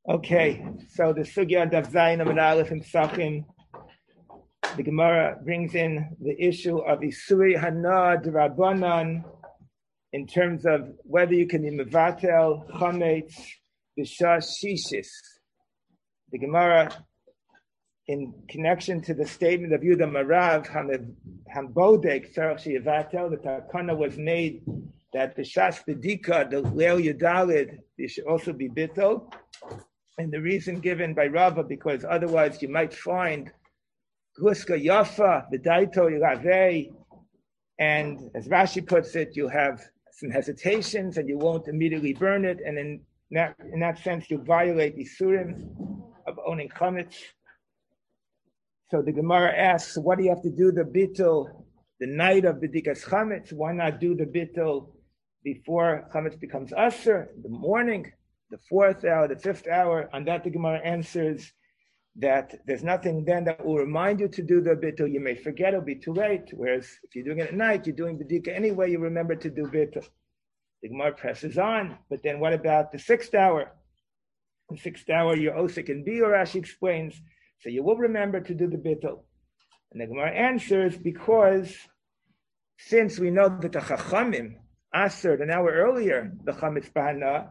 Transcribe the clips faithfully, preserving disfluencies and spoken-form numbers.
Okay, so the Sugya Daf Zayin Amud Aleph and Sachin, the Gemara brings in the issue of Isuri Hana D'Rabbanan in terms of whether you can be Mevatel Chametz B'Shas Shishis. The Gemara, in connection to the statement of Yudah Marav Hambodek Tzarech Sheyevatel, the Takana was made that B'Shas B'Dika, the Leil Yudalid, there should also be Bittel. And the reason given by Rava, because otherwise you might find Guska Yafa, B'Daito Yiravei, and as Rashi puts it, you have some hesitations and you won't immediately burn it, and in that, in that sense you violate the Surim of owning Chametz. So the Gemara asks, what do you have to do the Bittul the night of B'dikas Chametz? Why not do the Bittul before Chametz becomes Aser, in the morning? The fourth hour, the fifth hour? On that the Gemara answers that there's nothing then that will remind you to do the bittul. You may forget, it'll be too late. Whereas if you're doing it at night, you're doing b'dika anyway, you remember to do bittul. The Gemara presses on, but then what about the sixth hour? The sixth hour, you're osik and bi, or Rashi explains, so you will remember to do the bittul. And the Gemara answers, because since we know that the Chachamim answered an hour earlier, the Chametz Bahana,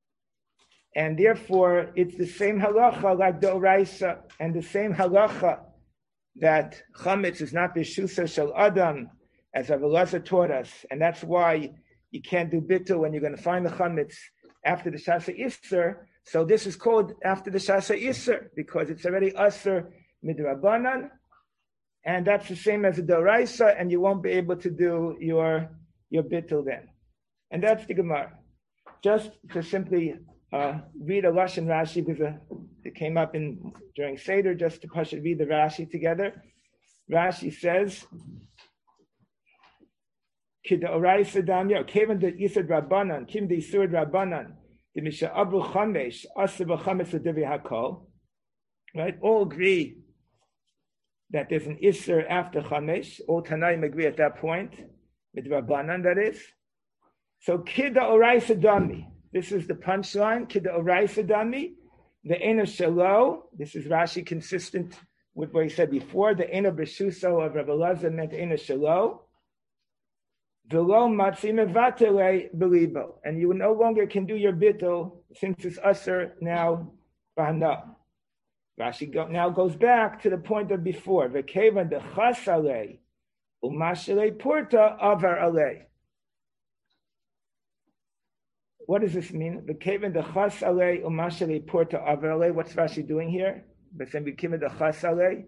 and therefore, it's the same halacha like the Oraisa, and the same halacha that chametz is not b'shusa shel adam, as Rav Elazar taught us, and that's why you can't do bittul when you're going to find the chametz after the shasa isser. So this is called after the shasa isser because it's already aser midrabanan, and that's the same as the Oraisa, and you won't be able to do your your bittul then. And that's the Gemara. Just to simply Uh, read a Lashon Rashi, because uh, it came up in during Seder, just to push it, read the Rashi together. Rashi says, Kida Oraisa Damya, Kevin the Yisad Rabbanan, Kim the Yisur Rabbanan, the Misha Abu Chamesh, Asa B'Chamesh L'Divi HaKol. Right? All agree that there's an Isser after Chamesh. All Tanaim agree at that point, with Rabbanan, that is. So Kida Oraisa Dami. This is the punchline. Kida Oraisa Dami, the Ena Shalo. This is Rashi consistent with what he said before. The Ena B'Shuso of Rav Elazar meant Ena Shalo. V'lo Matzi Mevatele Belibo. And you no longer can do your bittul since it's Aser now Bahana. Rashi go, now goes back to the point of before. V'kevan de Chas Alei Umashele Porta Avar Alei. What does this mean? The Kevin the Chas Alei Umashali Porta Avarale. What's Rashi doing here? But then we came the Chas Alei.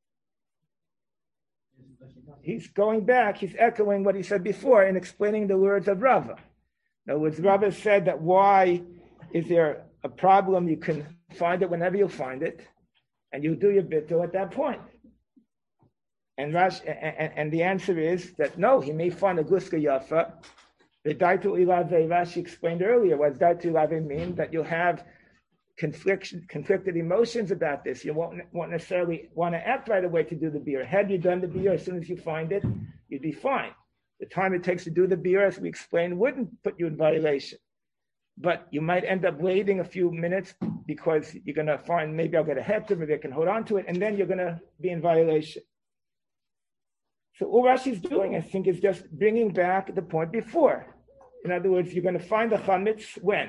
He's going back. He's echoing what he said before and explaining the words of Rava. In other words, Rava said that why is there a problem? You can find it whenever you find it, and you do your bittul at that point. And Rashi, and, and the answer is that no, he may find a Guska Yafa. The Daitu Ilave, Rashi explained earlier, what does Daitu Ilave mean? That you'll have confliction, conflicted emotions about this. You won't, won't necessarily want to act right away to do the beer. Had you done the beer, as soon as you find it, you'd be fine. The time it takes to do the beer, as we explained, wouldn't put you in violation. But you might end up waiting a few minutes because you're going to find, maybe I'll get a hector, maybe I can hold on to it, and then you're going to be in violation. So all Rashi's doing, I think, is just bringing back the point before. In other words, you're going to find the chametz when?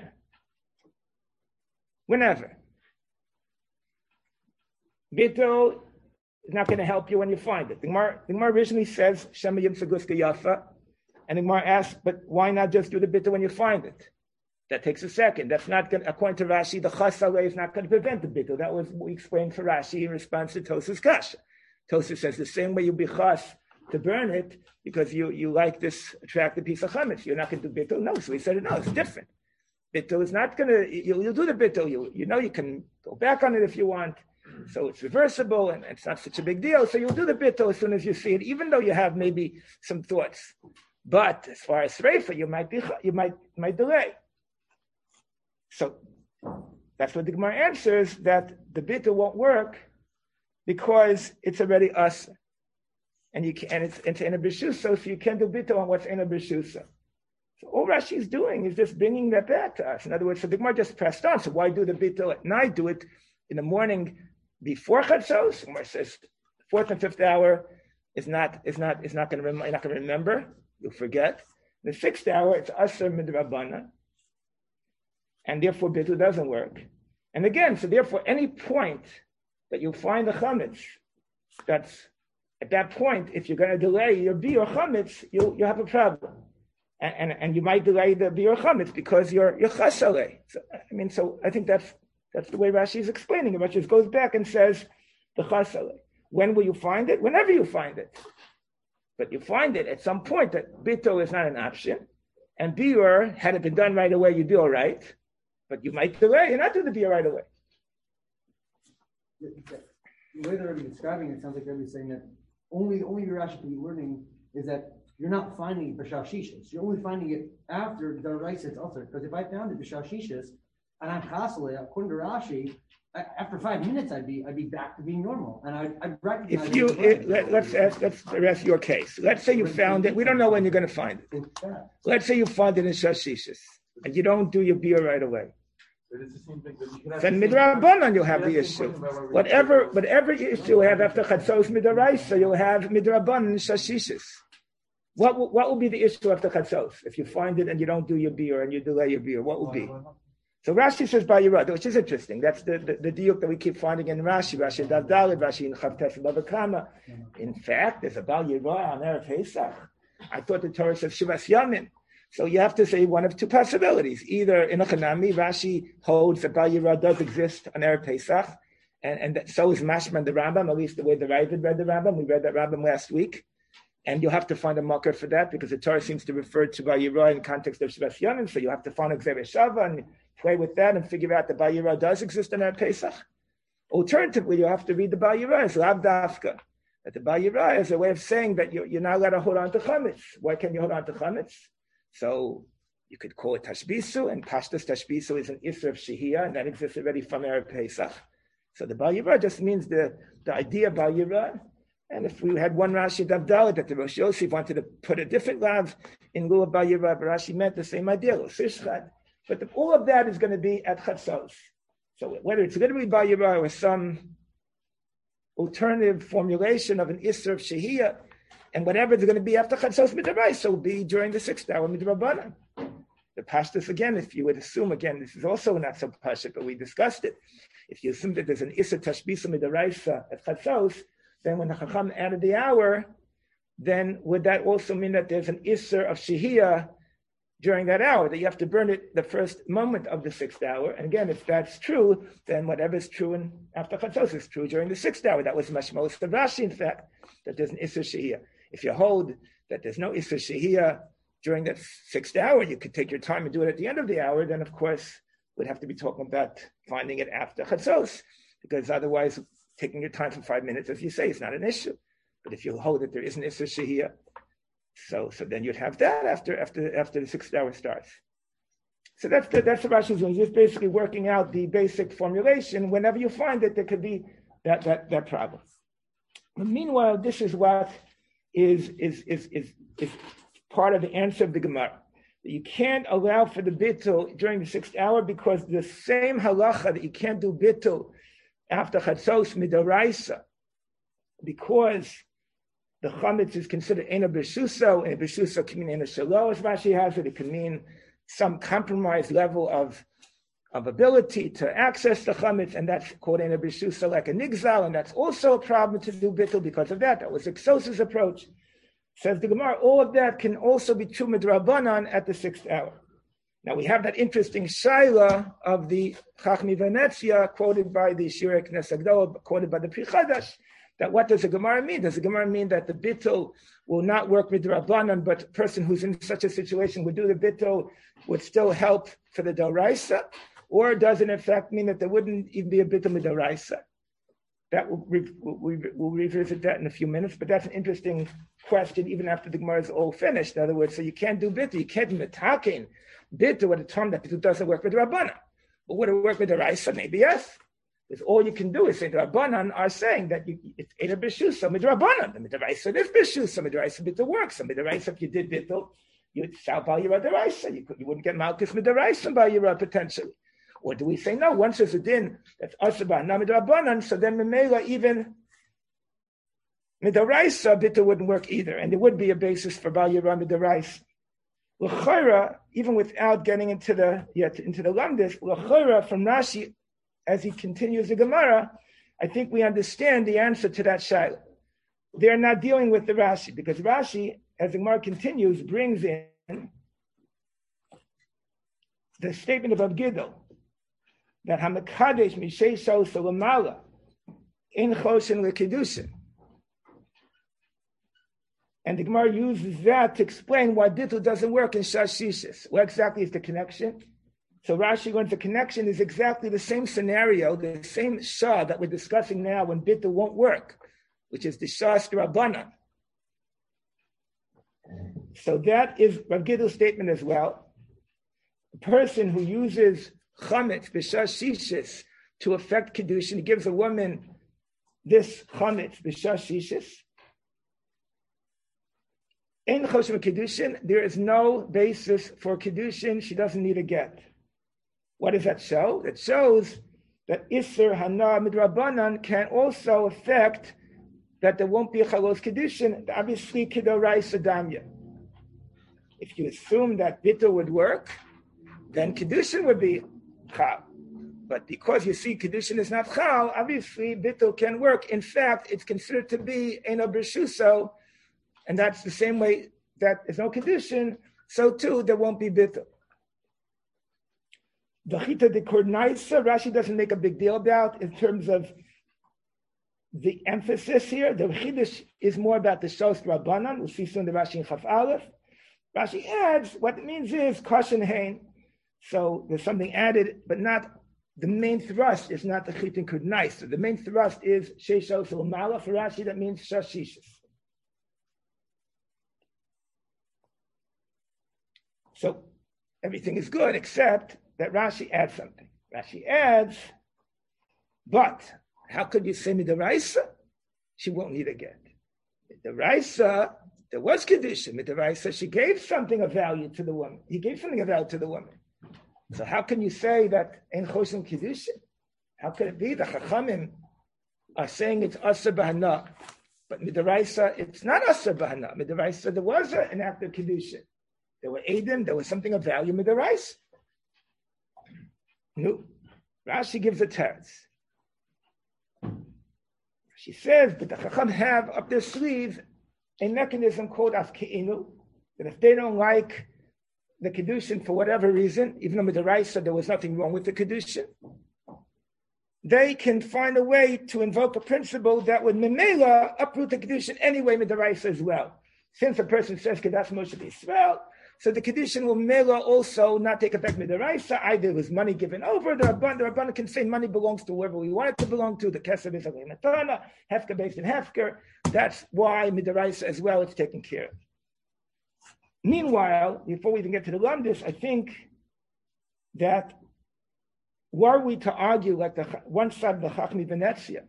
Whenever. Bittul is not going to help you when you find it. The Gemara, the Gemara originally says, Shema Yim Saguska Yafa, and the Gemara asks, but why not just do the bittul when you find it? That takes a second. That's not going to, according to Rashi, the Chas Alei is not going to prevent the bittul. That was what we explained for Rashi in response to Tosas Kasha. Tosas says the same way you be chas to burn it because you, you like this attractive piece of chametz. You're not going to do bittul. No, so he said, no, it's different. Bittul is not going to, you'll, you'll do the bittul. You, you know you can go back on it if you want. So it's reversible and it's not such a big deal. So you'll do the bittul as soon as you see it, even though you have maybe some thoughts. But as far as reifa, you might be, you might, might delay. So that's what the Gemara answers, that the bittul won't work because it's already us. And you can, and it's, it's in a b'shusa, so you can't do bittul on what's in a b'shusa. So all Rashi is doing is just bringing that back to us. In other words, so the Gemara just pressed on. So why do the bittul at night? Do it in the morning before Chatzos. The Gemara says fourth and fifth hour is not is not is not going to rem- you're not going to remember. You'll forget. The sixth hour it's aser midrabana, and therefore bittul doesn't work. And again, so therefore, any point that you find the chametz, that's at that point, if you're going to delay your biur chametz, you you have a problem. And, and and you might delay the biur chametz because you're you're chasale. So I mean, so I think that's that's the way Rashi is explaining it. Rashi goes back and says the chasale. When will you find it? Whenever you find it. But you find it at some point that bittul is not an option, and biur, had it been done right away, you'd be all right. But you might delay and not do the biur right away. The way they're describing it sounds like they're saying that only only your Rashi can be learning is that you're not finding it b'shal shishis. You're only finding it after the rice it's altered. Because if I found it b'shal shishis and I'm chasale, according to Rashi, after five minutes I'd be I'd be back to being normal, and I'd, I'd recognize. If you it, let, let's ask, let's address your case. Let's say you found it. We don't know when you're going to find it. Let's say you find it in shashishis and you don't do your biur right away. Then midrabanan you'll have the issue. Whatever whatever issue you have after chatzos midaraisa, you'll have midrabanan shashishis. What will, what will be the issue after chatzos if you find it and you don't do your biur and you delay your biur? What will be? So Rashi says Bayirah, which is interesting. That's the the, the diuk that we keep finding in Rashi. Rashi Davdalit, Rashi in Chavtes Babakama. In fact, there's a Bayirah on Erev Pesach. I thought the Torah says Shivas Yamin. So you have to say one of two possibilities. Either in a Chanami, Rashi holds that Bayirah does exist on Erev Pesach, and, and that, so is Mashman the Rambam, at least the way the Ravid read the Rambam. We read that Rambam last week. And you'll have to find a marker for that because the Torah seems to refer to Bayirah in context of Shivas Yamin. So you have to find a Gzerei Shava and play with that and figure out that Bayirah does exist in our Pesach. Alternatively, you have to read the Bayirah as Lav Dafka. That the Bayirah is a way of saying that you're, you're not allowed to hold on to Chametz. Why can you hold on to Chametz? So you could call it Tashbisu, and Pashtas Tashbisu is an Isra of Shehiyah, and that exists already from Erev Pesach. So the Bayirah just means the, the idea of Bayirah. And if we had one Rashi Davdalit that the Rosh Yosef wanted to put a different Lav in lieu of Bayirah, but Rashi meant the same idea, Sishchad. But the, all of that is going to be at Chatzos. So whether it's going to be Bayirah or some alternative formulation of an Isra of Shehiyah, and whatever it's going to be after Chatzos Midrabaisa, so will be during the sixth hour Midrabanan. The Pashtus, again, if you would assume, again, this is also not so Pashut, but we discussed it. If you assume that there's an Isra Tashbisa Midrabaisa at Chatzos, then when the Chacham added the hour, then would that also mean that there's an Isser of Shehiyah during that hour, that you have to burn it the first moment of the sixth hour? And again, if that's true, then whatever is true in, after Chatzos is true during the sixth hour. That was Mashmos of Rashi, in fact, that there's an Isser Shehiyah. If you hold that there's no Isser Shehiyah during that sixth hour, you could take your time and do it at the end of the hour, then of course, we'd have to be talking about finding it after Chatzos, because otherwise, taking your time for five minutes, as you say, is not an issue. But if you hold that there is an Isser Shehiyah, so so then you'd have that after after after the sixth hour starts. So that's the, that's what Rashi is doing. He's just basically working out the basic formulation. Whenever you find it, there could be that that that problem. But meanwhile, this is what is is is is is part of the answer of the Gemara. You can't allow for the bittul during the sixth hour because the same halacha that you can't do bittul after Chatzos Midaraisa, because the chametz is considered ena b'shuso, and b'shuso can mean ena shalo, as Rashi has it. It can mean some compromised level of, of ability to access the chametz, and that's called ena b'shuso, like a nigzal, and that's also a problem to do bittul because of that. That was Exosa's approach. Says the Gemara, all of that can also be true midrabanan at the sixth hour. Now we have that interesting shaila of the Chachmi Venezia quoted by the Shirei Knesset Agdola, quoted by the Pri Chadash, that what does the Gemara mean? Does the Gemara mean that the bittul will not work with Rabbanan, but a person who's in such a situation would do the bittul, would still help for the Doraisa? Or does it in fact mean that there wouldn't even be a bittul with Doraisa? That will re- we'll, we'll revisit that in a few minutes, but that's an interesting question even after the Gemara is all finished. In other words, so you can't do bittul, you can't do metakin bittul at a time that bittul doesn't work with Rabbanan. But would it work with the Raisa? Maybe yes. Because all you can do is say the Rabbanan are saying that you, it's Eda B'Shusa Midrabanan. The Midraisa is B'Shusa Midraisa bittul works. The Midraisa, if you did bittul, you'd sell Bal Yira Deraisa. You, you wouldn't get Malchus Midaraisa Bal Yira potentially. Or do we say, no, once there's a din that's Asa B'Hana Midrabanan, so then Memela even Midaraisa Bitul wouldn't work either. And there would be a basis for Bal Yira Midaraisa. L'chayra, even without getting into the yet into the Lamdis, l'chayra from Rashi, as he continues the Gemara, I think we understand the answer to that shaila. They're not dealing with the Rashi, because Rashi, as the Gemara continues, brings in the statement of Abgidel that Hamakadesh Mishesho Salamala in Choshen Lekidushin. And the Gemara uses that to explain why Bittul doesn't work in Shashishis. What exactly is the connection? So Rashi learns the connection is exactly the same scenario, the same Shah that we're discussing now when Bittul won't work, which is the Shah's Rabbanan. So that is Rav Gidl's statement as well. A person who uses Chametz, B'Shashishis, to affect Kedushin, he gives a woman this Chametz, B'Shashishis, in Choshen Kedushin, there is no basis for Kedushin. She doesn't need a get. What does that show? It shows that Isser Hana Midrabanan can also affect that there won't be a Chalos Kedushin, obviously Kedoraisa Damya. If you assume that Bittul would work, then Kedushin would be Chal. But because you see Kedushin is not Chal, obviously Bittul can work. In fact, it's considered to be Eno B'Shuso, and that's the same way that there's no Kedushin, so too there won't be Bittul. The Chita de Kornaisa, Rashi doesn't make a big deal about in terms of the emphasis here. The Chidush is more about the Shos Rabbanan. We'll see soon the Rashi in Chaf Aleph. Rashi adds, what it means is Kashan Hain. So there's something added, but not, the main thrust is not the Chita de Kornaisa. The main thrust is Sheshos L'Mala. For Rashi, that means Shashishis. So everything is good except that Rashi adds something. Rashi adds, but how could you say Midaraisa? She won't need a get. Midaraisa, there was Kedushin. Midaraisa, she gave something of value to the woman. He gave something of value to the woman. So how can you say that in Choshen Kedushin? How could it be? The Chachamim are saying it's Asa B'Hana, but Midaraisa, it's not Asa B'Hana. Midaraisa, there was an act of Kedushin. There were Adim, there was something of value with the rice. No. Rashi gives a teretz. She says, but the Chacham have up their sleeve a mechanism called Afkeinu, that if they don't like the Kedushin for whatever reason, even though with the rice there was nothing wrong with the Kedushin, they can find a way to invoke a principle that would Memela uproot the Kedushin anyway with the rice as well. Since a person says Kedas Moshe B'Yisrael, so the Kedushin will Mela also not take effect Midaraisa. Either it was money given over, the Rabban, the Rabban can say money belongs to whoever we want it to belong to, the Kesef is a Matana, Hefker based in Hefker. That's why Midaraisa as well is taken care of. Meanwhile, before we even get to the Lamdis, I think that were we to argue like the one side of the Chachmi Venezia,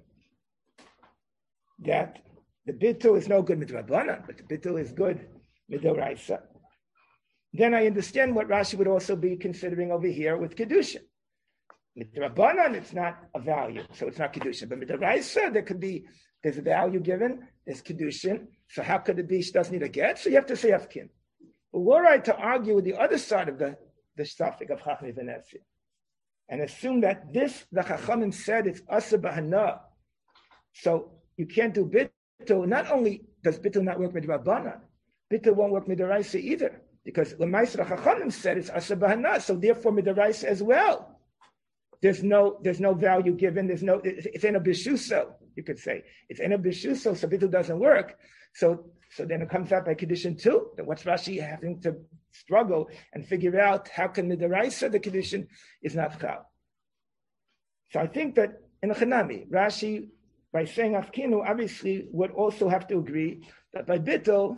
that the Bittul is no good Midrabanan, but the Bittul is good Midaraisa, then I understand what Rashi would also be considering over here with Kedushin. Midrabanan, it's not a value, so it's not Kedushin. But Midaraisa, there could be, there's a value given, there's Kedushin, so how could it be she doesn't need a get? So you have to say Afkin. But were I to argue with the other side of the, the suffix of Chachmi Venezia, and assume that this, the Chachamim said, it's Asa B'Hana, so you can't do Bittul. Not only does Bittul not work Midrabanan, Bittul won't work Midaraisa either. Because L'maisra Chachamim said it's Asa B'Hana, so therefore Midaraisa as well. There's no, there's no value given. There's no, it's in a bishuso. You could say it's in a bishuso, so Bittul doesn't work. So, so then it comes out by Kedushin too. Then what's Rashi having to struggle and figure out how can Midaraisa the Kedushin is not Chal? So I think that in a Chanami, Rashi by saying Afkinu obviously would also have to agree that by Bittul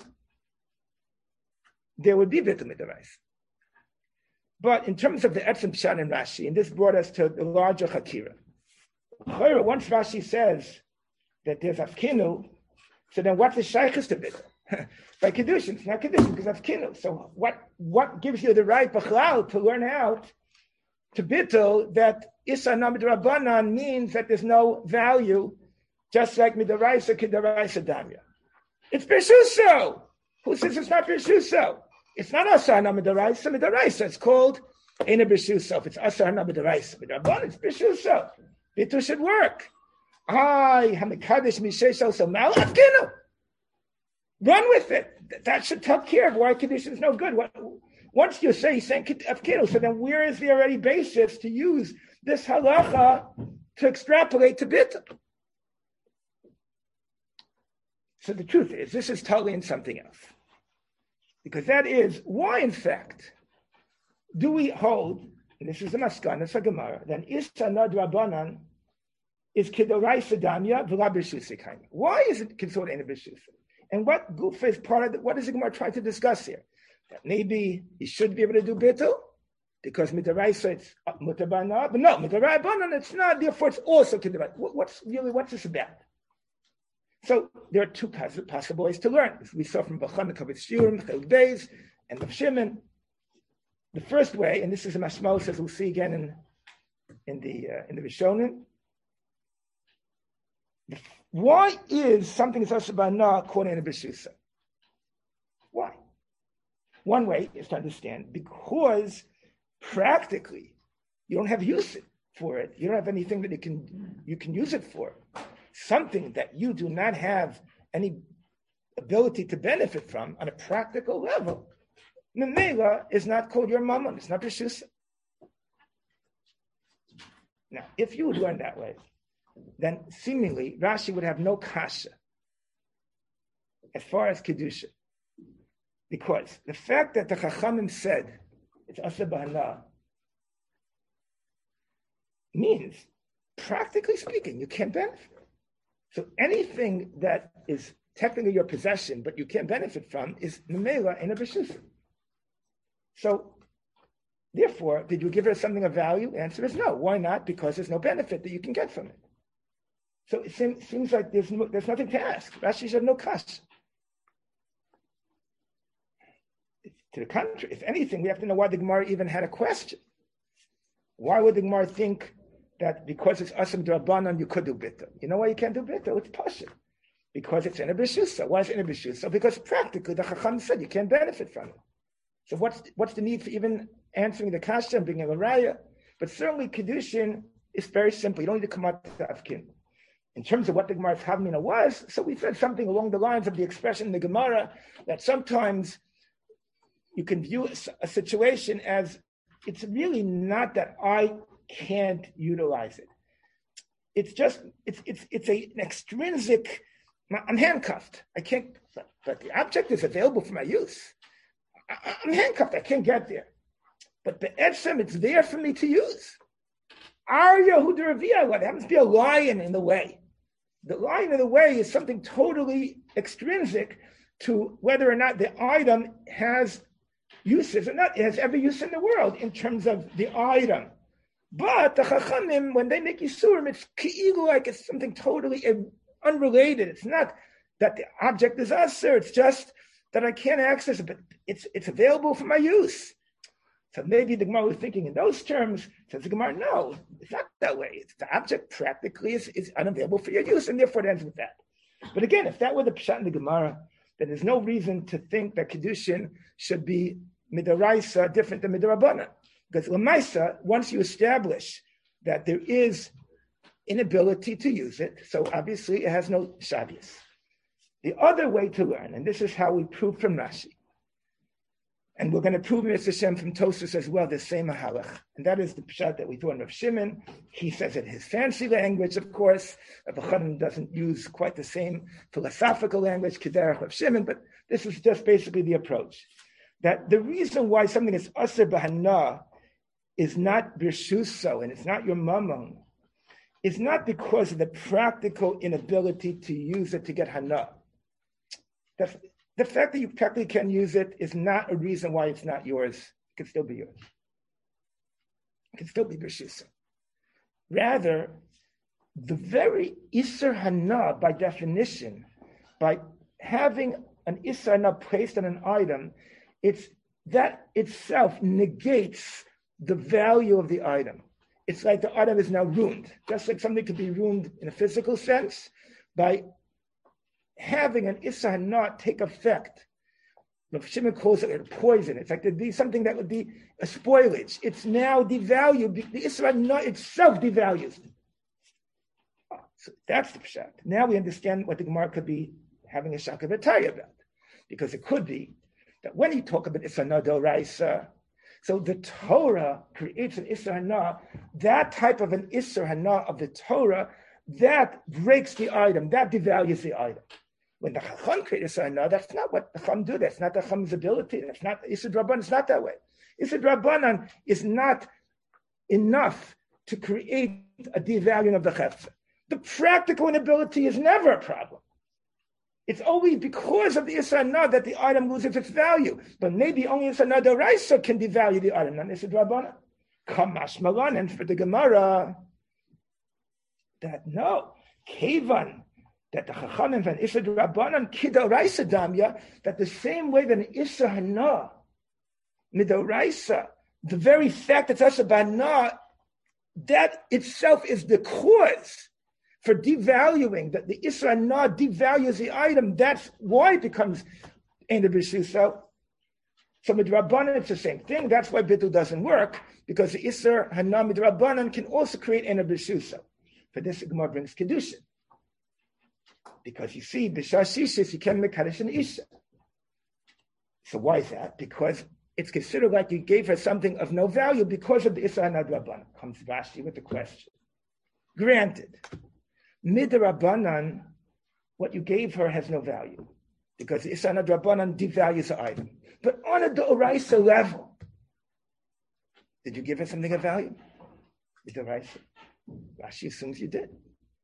there would be Bittul Midaraisa. But in terms of the Etzem Pshat and Rashi, and this brought us to the larger Chakira. Once Rashi says that there's Afkinu, so then what's the Shaykhis to Bittul? by Kedushin. It's not Kedushin because that's Kinu. So what, what gives you the right B'chlal to learn out to Bittul that Issa na Midrabanan means that there's no value, just like Midaraisa Kedaraisa Damya. It's Bishuso. Who says it's not Bishuso? It's not Asa na Midaraisa, Midaraisa. It's called Eina Bishuso. If it's Asa na Midaraisa, Midrabanan, it's Bishuso. Bittul should work. Ay, Hamikadosh Mishesho so Malafkinu. Run with it. That should take care of why Kedushin is no good. What, once you say saying Afkinu, so then where is the already basis to use this halacha to extrapolate to Bittul? So the truth is, this is totally in something else. Because that is why, in fact, do we hold, and this is a maskan, it's a Gemara, then Issa Nad Rabbanan is Kedoraisa Damya V'la B'Shusa Kaima. Why is it considered in a B'Shusa? And what goof is part of the, what is the Gemara trying to discuss here? That maybe he should be able to do Bittul, because Midaraisa it's Mutabana, but no, Midarabanan it's not, therefore it's also Kedoraisa. What's really, what's this about? So there are two possible ways to learn. We saw from Bachana Kavitz Shurim, Chel Beis, and Rav Shimon. The first way, and this is a mashmos as we'll see again in in the uh, in the Rishonim. Why is something that's Asabana called in a B'Shusa? Why? One way is to understand because practically you don't have use for it. You don't have anything that you can you can use it for. Something that you do not have any ability to benefit from on a practical level, Memela is not called your mammon. It's not B'Shusa. Now, if you would learn that way, then seemingly Rashi would have no kasha as far as Kedusha. Because the fact that the Chachamim said it's Asa B'Hana means, practically speaking, you can't benefit. So anything that is technically your possession, but you can't benefit from, is Memela in a B'Shusa. So, therefore, did you give her something of value? The answer is no. Why not? Because there's no benefit that you can get from it. So it seems, seems like there's no, there's nothing to ask. Rashi said no kash. To the contrary, if anything, we have to know why the Gemara even had a question. Why would the Gemara think that because it's Asam Drabanan, you could do Bittul? You know why you can't do Bittul? It's Pasha. Because it's in a B'Shusa. Why is it in a B'Shusa? Because practically the Chacham said you can't benefit from it. So what's what's the need for even answering the kasha and bringing a raya? But certainly Kedushin is very simple. You don't need to come out to Afkin. In terms of what the Gemara's Havmina was, so we said something along the lines of the expression in the Gemara that sometimes you can view a situation as it's really not that I can't utilize it. It's just it's it's it's a, an extrinsic. I'm handcuffed. I can't. But, but the object is available for my use. I, I'm handcuffed. I can't get there. But the etzem, it's there for me to use. Arya Hudaravia, what happens to be a lion in the way? The lion in the way is something totally extrinsic to whether or not the item has uses or not. It has every use in the world in terms of the item. But the Chachamim, when they make Yisurim, it's ki'ilu, like it's something totally unrelated. It's not that the object is usher. It's just that I can't access it, but it's it's available for my use. So maybe the Gemara was thinking in those terms. Says the Gemara, no, it's not that way. It's the object practically is, is unavailable for your use, and therefore it ends with that. But again, if that were the pshat in the Gemara, then there's no reason to think that Kedushin should be midaraisa different than midarabana. Because lamaisa, once you establish that there is inability to use it, so obviously it has no shavius. The other way to learn, and this is how we prove from Rashi, and we're going to prove Mister Shem from Tosfos as well, the same mahalach. And that is the pshat that we thought of Shimon. He says it in his fancy language, of course. Rav Chanan doesn't use quite the same philosophical language, Kederach of Shimon, but this is just basically the approach. That the reason why something is Aser B'Hana is not Birshuso, and it's not your mammon, is not because of the practical inability to use it to get Hana. That's, The fact that you practically can use it is not a reason why it's not yours. It can still be yours. It can still be B'Shusa. Rather, the very Isser Hana, by definition, by having an Isser not placed on an item, it's that itself negates the value of the item. It's like the item is now ruined. Just like something could be ruined in a physical sense by having an Isser not take effect. Rav Shimon calls it a poison. It's like there'd be something that would be a spoilage. It's now devalued. The Isser not itself devalues. So that's the pshat. Now we understand what the Gemara could be having a shaka v'taya about. Because it could be that when you talk about Isser na d'oraisa, so the Torah creates an Isser hana, that type of an Isser hana of the Torah, that breaks the item, that devalues the item. When the Chacham creates Isser hana, that's not what the Chacham do. That's not the Chacham's ability. That's not Isser Drabanan. It's not that way. Isser Drabanan is not enough to create a devaluing of the Chefza. The practical inability is never a problem. It's only because of the Isser hana that the item loses its value. But maybe only Isser hana d'oraisa can devalue the item, not Isser Drabanan. Kamash malan, and for the Gemara, that no, Kevan, that the Chachamim and Isser Drabanan kid'oraisa damya, that the same way that an Isser hana mid'oraisa, the very fact that it's Isser hana, that itself is the cause for devaluing, that the Isser hana devalues the item. That's why it becomes Ein B'Shuso. So midrabanan, it's the same thing. That's why Bittul doesn't work, because the Isser hana midrabanan can also create Ein B'Shuso. For this, the Gemara brings Kedushin. Because you see, B'Shas Shishis, you can make Kaddish an Isha. So why is that? Because it's considered like you gave her something of no value because of the Isser hana midrabanan. Comes Rashi with the question. Granted, midrabanan, what you gave her has no value because the Isser hana midrabanan devalues the item. But on a d'oraisa level, did you give her something of value? D'oraisa. Rashi assumes you did.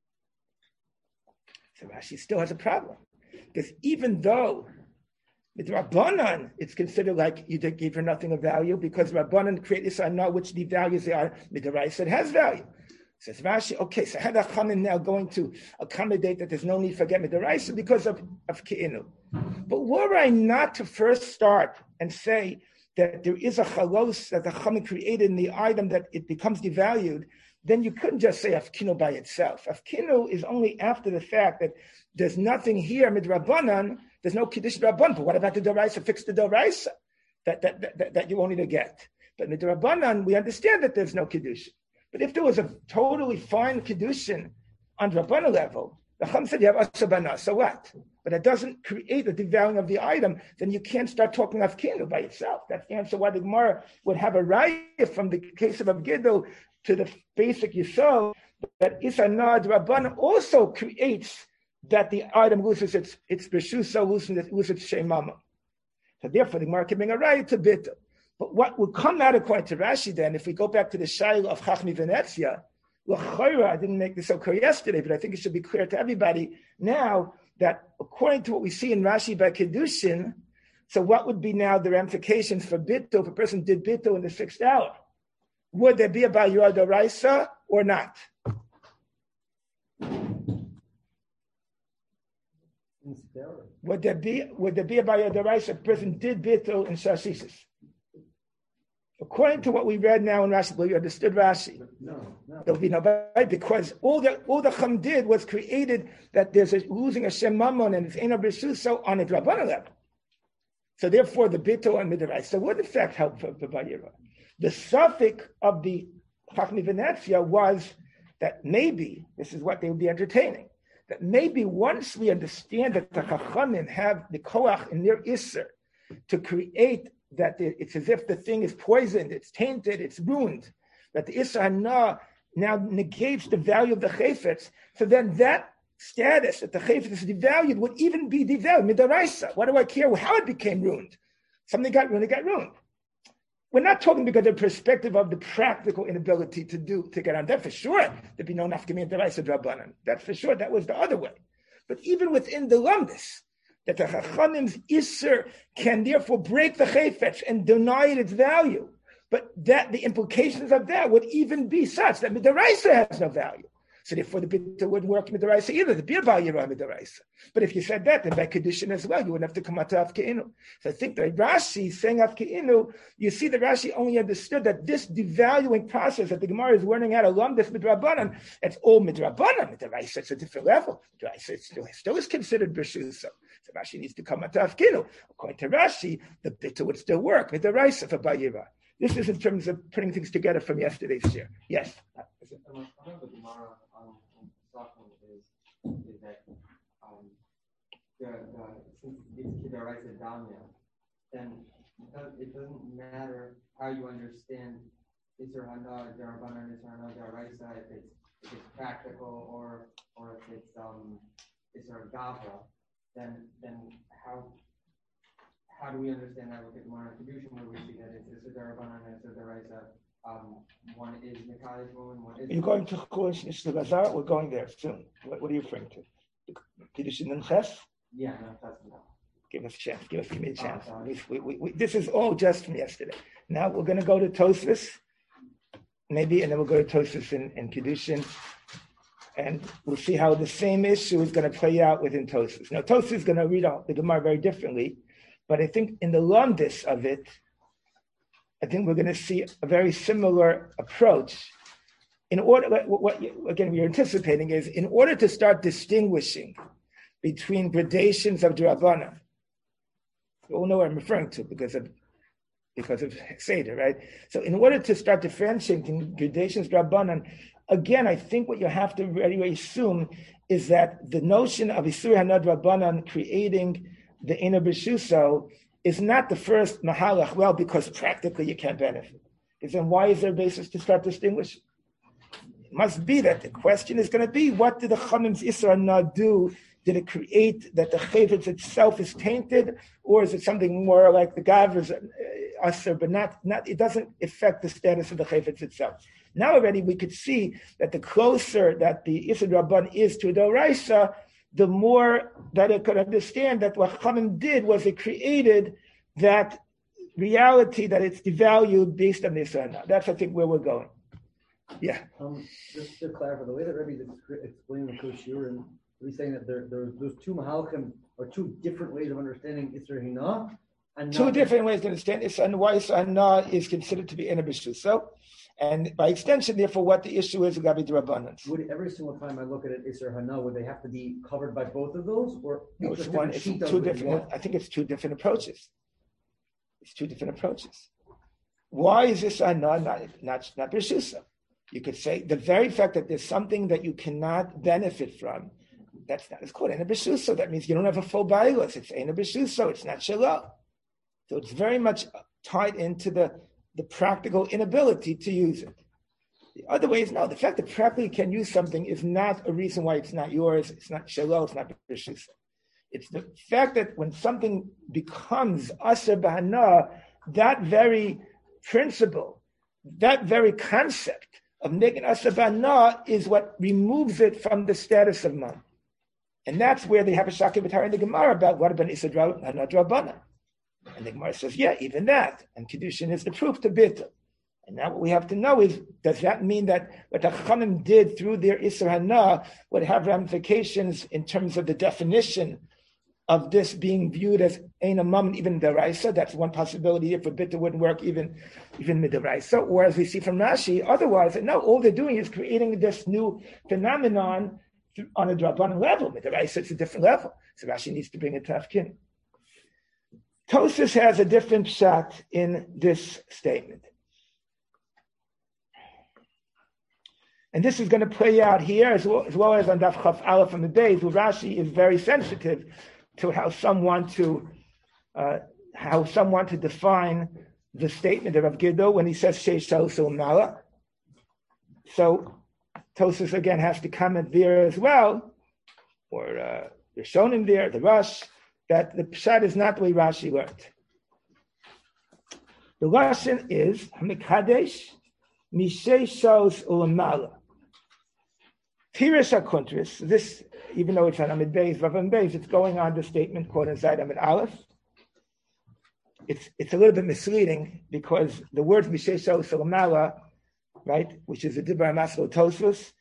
So Rashi still has a problem because even though with Rabbanan, it's considered like you gave her nothing of value because Rabbanan created Isser hana which devalues the item. D'oraisa, it has value. Says Rashi, okay, so how the Chachamim now going to accommodate that there's no need for get mid'oraisa because of, of Ke'inu? But were I not to first start and say that there is a chalos that the Chachamim created in the item that it becomes devalued, then you couldn't just say Afkinu by itself. Afkinu is only after the fact that there's nothing here midrabanan, there's no Kiddush Rabban. But what about the d'oraisa? Fix the d'oraisa that, that, that, that, that you wanted to get. But midrabanan, we understand that there's no Kiddush. But if there was a totally fine Kiddushin on Rabbana level, the Chacham said you have asabana, so what? But it doesn't create a devaluing of the item, then you can't start talking of Kinu by itself. That's the answer why the Gemara would have a raya from the case of Abgiddo to the basic Yisod, that Isser hana Rabbana also creates that the item loses its its B'Shuso, so loses its, loses its Shemama. So therefore the Gemara can bring a raya to Bittul. But what will come out according to Rashi then, if we go back to the Shaila of Chachmi Venezia, L'chayra, I didn't make this so clear yesterday, but I think it should be clear to everybody now that according to what we see in Rashi by Kedushin, so what would be now the ramifications for Bittul if a person did Bittul in the sixth hour? Would there be a Bayur d'oraisa or not? Would there be would there be a Bayur d'oraisa if a person did Bittul in Shashisis? According to what we read now in Rashi, we understood Rashi. No, no. There'll be no Bayur because all that all the Chum did was created that there's a, losing a Shem Mammon and it's Ein B'Shuso on a Drabbana level. So therefore, the Bittul and Midrash would in fact help for, for Bayur. The suffix of the Chachmi Venezia was that maybe, this is what they would be entertaining, that maybe once we understand that the Chachamim have the koach in their Isser to create that it's as if the thing is poisoned, it's tainted, it's ruined, that the Isser hana now negates the value of the chayfetz, so then that status that the chayfetz is devalued would even be devalued, mid'oraisa. What do I care how it became ruined? Something got ruined, it got ruined. We're not talking because of the perspective of the practical inability to do to get on. That for sure, there'd be no nafkamim d'oraisa drabanan. That for sure, that was the other way. But even within the lumbus, that the Chachamim's Isser can therefore break the chayfetz and deny it its value. But that the implications of that would even be such that mid'oraisa has no value. So therefore, the bitter wouldn't work midaraisa either. The beer bal yira midaraisa. But if you said that, then by condition as well, you wouldn't have to come out to Afkeinu. So I think that Rashi saying Afkeinu, you see that Rashi only understood that this devaluing process that the Gemara is learning how to learn this midrabanan, it's all midrabanan. Midaraisa, it's a different level. Midaraisa, it still, still is considered b'shusa. So Rashi needs to come out to Afkeinu. According to Rashi, the bitter would still work midaraisa for bal yira. This is in terms of putting things together from yesterday's share. Yes. I think the Gemara on Safon is is that um, the the since it's Kedaraisa Damya, then it doesn't, it doesn't matter how you understand Isser Hana, Darabanan, Isser Hana, Daraisa, if it's if it's practical or or if it's um Isser Gavra, then then how how do we understand that with the Gemara Kedushin where we see that it's Isser Darabanan and Isser Daraisa? Um, one is Mikali's woman, one is. Are you going to Chukosh Nishta Bazar? We're going there soon. What, what are you referring to? Kedushin and Ches? Yeah, no, that's enough. Give us a chance. Give us give me a chance. Oh, we, we, we, this is all just from yesterday. Now we're going to go to Tosfos, maybe, and then we'll go to Tosfos and, and Kedushin, and we'll see how the same issue is going to play out within Tosfos. Now Tosfos is going to read out the Gemara very differently, but I think in the lumdis of it, I think we're going to see a very similar approach. In order, what, what again we're anticipating is, in order to start distinguishing between gradations of D'Rabbanan, you all know what I'm referring to because of because of Seder, right? So, in order to start differentiating gradations of D'Rabbanan, again, I think what you have to really assume is that the notion of Isur Hana D'Rabbanan creating the Eina B'Shuso is not the first mahalach, well, because practically you can't benefit. Because then why is there a basis to start distinguishing? It must be that the question is going to be, what did the Chanim's Isra not do? Did it create that the Chavetz itself is tainted? Or is it something more like the Gavra's uh, Asr, but not, not, it doesn't affect the status of the Chavetz itself. Now already we could see that the closer that the Isra Rabban is to the Doraisa, the more that it could understand that what Chachamim did was it created that reality that it's devalued based on this. That's, I think, where we're going. Yeah. Um, just to clarify, the way that Rebbe explained the Koshir, and he's saying that there, there, those two Mahalchim are two different ways of understanding Isser Hina. And two different ways to understand Isser and why Isser Hina is considered to be Eina B'Shuso. So, and by extension, therefore, what the issue is, Gabi D'Rabbanan. Would every single time I look at it, Isser Hana, would they have to be covered by both of those, or no, it's one? It's two different. I think it's two different approaches. It's two different approaches. Why is this Hana not not not B'Shuso? You could say the very fact that there's something that you cannot benefit from. That's not. It's called Eina B'Shuso. That means you don't have a full bailos. It's Eina B'Shuso. It's not Shalom. So it's very much tied into the. the practical inability to use it. The other way is no, the fact that practically can use something is not a reason why it's not yours, it's not shalom, it's not b'shus. It's the fact that when something becomes aser b'hana, that very principle, that very concept of making aser b'hana is what removes it from the status of man. And that's where they have a shaki b'tar in the Gemara about what about Isser Hana D'Rabbanan. And the Gemara says, yeah, even that. And Kedushin is the proof to Bittul. And now what we have to know is, does that mean that what the Chachamim did through their Isser Hana would have ramifications in terms of the definition of this being viewed as Eina Mammon, even Daraisa? That's one possibility. If a Bittul wouldn't work even, even Midaraisa. Or as we see from Rashi, otherwise, no, all they're doing is creating this new phenomenon on a D'Rabbanan level. Midaraisa, it's a different level. So Rashi needs to bring it to Afkin. Tosfos has a different shot in this statement. And this is going to play out here as well as, well as on Daf Chaf Aleph from the days where Rashi is very sensitive to how some want to uh, how some want to define the statement of Rav Giddo when he says Sheish Salsul Mala. So Tosfos again has to comment there as well, or uh, they're shown in there, the Rush, that the pshat is not the way Rashi learned. The lesson is Hamikadesh Mishei Shos Ulamala. Tirish HaKuntris. This, even though it's on Amid Beis, Vav Amid Beis, it's going on the statement quote inside Amid Aleph. It's it's a little bit misleading because the words Mishei Shos Ulamala, right, which is the Dibur HaMaskal Tosfos,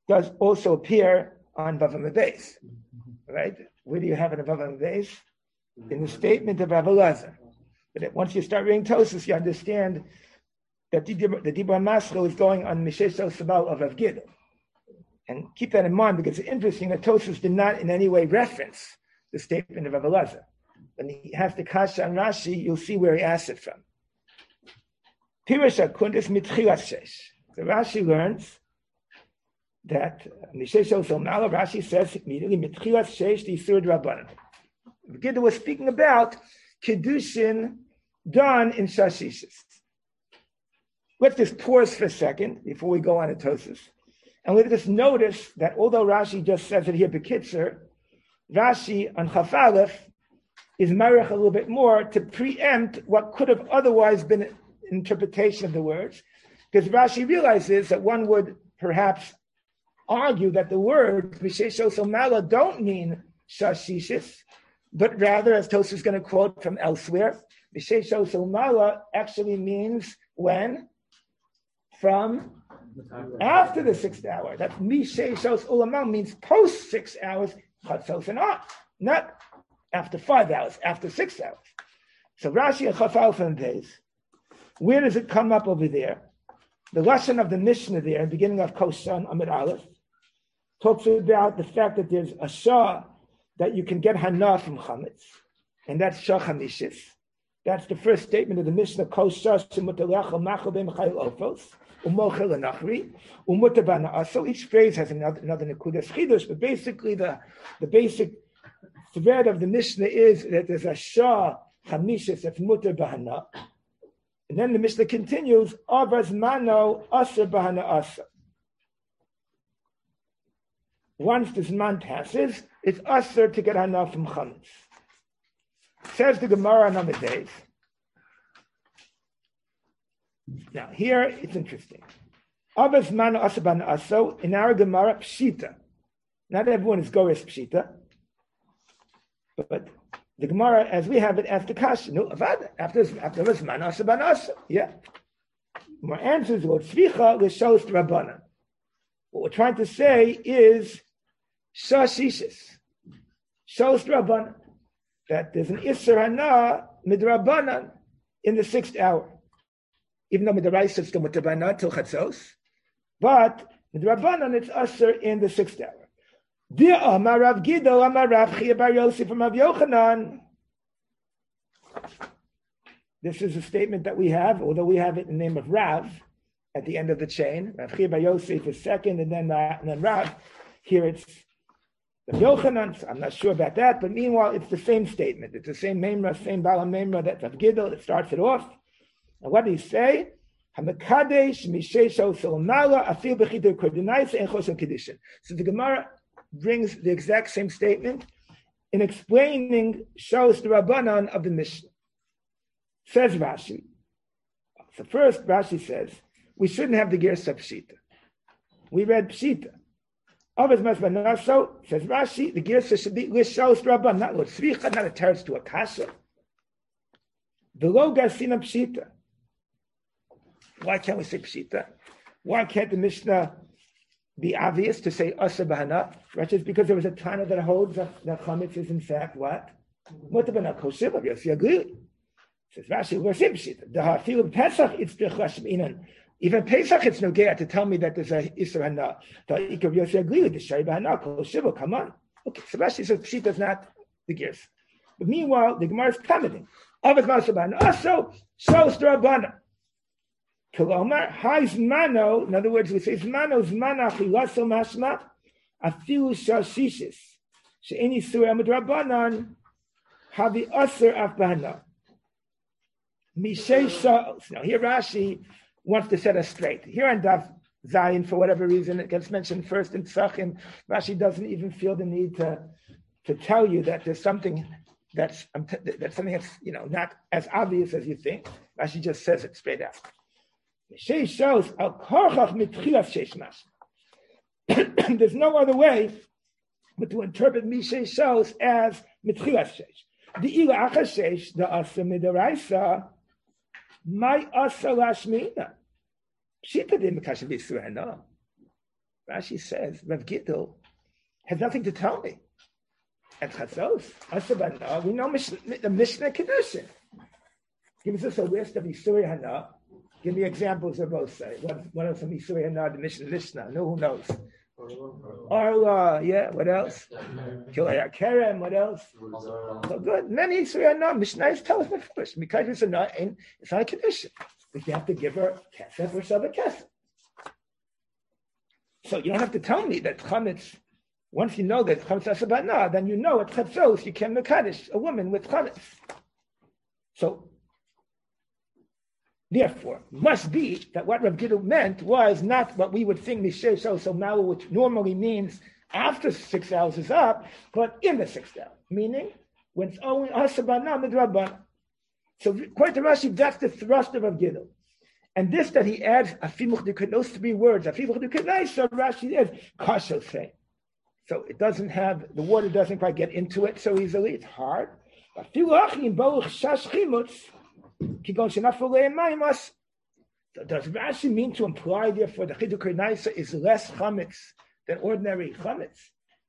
does also appear on Vav Amud Beis, right? Where do you have it in Vav Amud Beis? In the statement of Rav Elazar. But once you start reading Tosfos, you understand that the Dibur Maschil is going on Mishesel Sabal of Rav Gidl. And keep that in mind because it's interesting that Tosfos did not in any way reference the statement of Rav Elazar. When he has the Kasha and Rashi, you'll see where he asks it from. Pirush HaKundis Mitchilas Shesh. So Rashi learns that Mishesel Sabal, Rashi says immediately, Mitchilas Shesh the Yisur Rabbanan. Gidl was speaking about Kiddushin done in Shashishis. Let's just pause for a second before we go on to Tosfos. And let's just notice that although Rashi just says it here, Bekitzer, Rashi on Chaf Aleph is marich a little bit more to preempt what could have otherwise been an interpretation of the words. Because Rashi realizes that one would perhaps argue that the words Mishesho Somala don't mean Shashishis, but rather, as Tosfos is going to quote from elsewhere, Mishesho Somala actually means when? From after the sixth hour. That's Misheshos Ulamah means post six hours, Chatzos and on, not after five hours, after six hours. So Rashi and Chaf Aleph and Beis, where does it come up over there? The lesson of the Mishnah there, beginning of Koshan Amid Aleph, talks about the fact that there's a Shah that you can get Hana from Chametz, and that's Shah Chamishis. That's the first statement of the Mishnah, Kol Shah Shemutalecha Machal Ben Chayil Ofos, Umochel Anachri, Umutabana. So each phrase has another another Nekudas Chidush, but basically the, the basic thread of the Mishnah is that there's a Shah Chamishis that's Mutar Bahana. And then the Mishnah continues, Avaz Mano Aser Bahana Asa. Once this man passes, it's Aser to get Hana from Chametz. Says the Gemara on Amud Beis. Now here it's interesting. Avaz Mano Aser Bahana Asa, in our Gemara, Pshita. Not everyone is Goris Pshita, but the Gemara, as we have it, asks the Kasha. No, after after this man asa ban asa. Yeah. My answer is what tzvicha l'shos rabbanan. What we're trying to say is shashishis, shos rabbanan, that there's an isser hana midrabanan in the sixth hour. Even though midraisa is still midrabanan till chatzos, but midrabanan it's usher in the sixth hour. This is a statement that we have, although we have it in the name of Rav at the end of the chain. Rav Chia bar Yosef is second, and then, uh, and then Rav. Here it's Rav Yochanan. So I'm not sure about that, but meanwhile, it's the same statement. It's the same memra, same Bala memra that Rav Gidl that starts it off. And what did he say? So the Gemara brings the exact same statement in explaining shows the Rabbanan of the Mishnah. Says Rashi. So first, Rashi says, we shouldn't have the Gersa Pshita. We read Pshita. Avaz Masbanaso, says Rashi, the Gersa should be shows the Rabbanan, not what Tzvicha, not attached to a Kasha. The Lo Garsina Pshita. Why can't we say Pshita? Why can't the Mishnah be obvious to say Asa Bahana? Right? Just because there was a Tana that holds that, that Chametz is in fact what? Mutabana Koshiva, Yossi Agli. Says Rashi, we're saying Pshita. The Hafil of Pesach, it's the Chashminan. Even Pesach, it's no gay to tell me that there's a Isra Hana. The Ikar Yossi Agli, the Shai Bahana, Koshiva, come on. Okay, so Rashi says Pshita is not the gears. But meanwhile, the Gemara is commenting. Avaz Masa Bahana, also, shows the Rabbana. Kolomar, haiz mano, in other words, we say mano, zmana, chilaso mashma, afilu shashishis, she'eni surah midrabanan, havi aser af bahana. Mishay sha'os. Now here Rashi wants to set us straight. Here on Daf Zayin, for whatever reason, it gets mentioned first in Tzachim. Rashi doesn't even feel the need to, to tell you that there's something that's, um, that's something that's, you know, not as obvious as you think. Rashi just says it straight out. There's no other way but to interpret Mishay shows as mitchilas sheish. The ila achashesh the asa midaraisa my asa lashmina. Pshita didn't kasha b'surah no. Rashi says, Rav Gidl has nothing to tell me. And Chatzos, Asabana, we know the Mishnah Kedushin. Gives us a list of Yisuri Hana. Give me examples of both sides. What, what else from Yisuri Hana, the Mishnah Mishnah? No, who knows? Arla, yeah, what else? Kilaya Kerem, what else? So good. Many Yisuri Hana, Mishnah is telling us first. Because it's, a not, it's not a Kedushin. But you have to give her Kesef or Shabbat Kesef. So you don't have to tell me that Chametz, once you know that Chametz Asabana, then you know at Chatzos you can Mekadesh, a woman with Chametz. So, therefore, must be that what Rav Gidl meant was not what we would think Mishay So So Malu, which normally means after six hours is up, but in the sixth hour, meaning when it's only Asabana Midrabana. So, according to Rashi, that's the thrust of Rav Gidl. And this that he adds, afimuch, those three words, afimuch so Rashi adds, kasho say. So it doesn't have, the water doesn't quite get into it so easily, it's hard. So does Rashi mean to imply, therefore, the chiduk naisa is less chametz than ordinary chametz?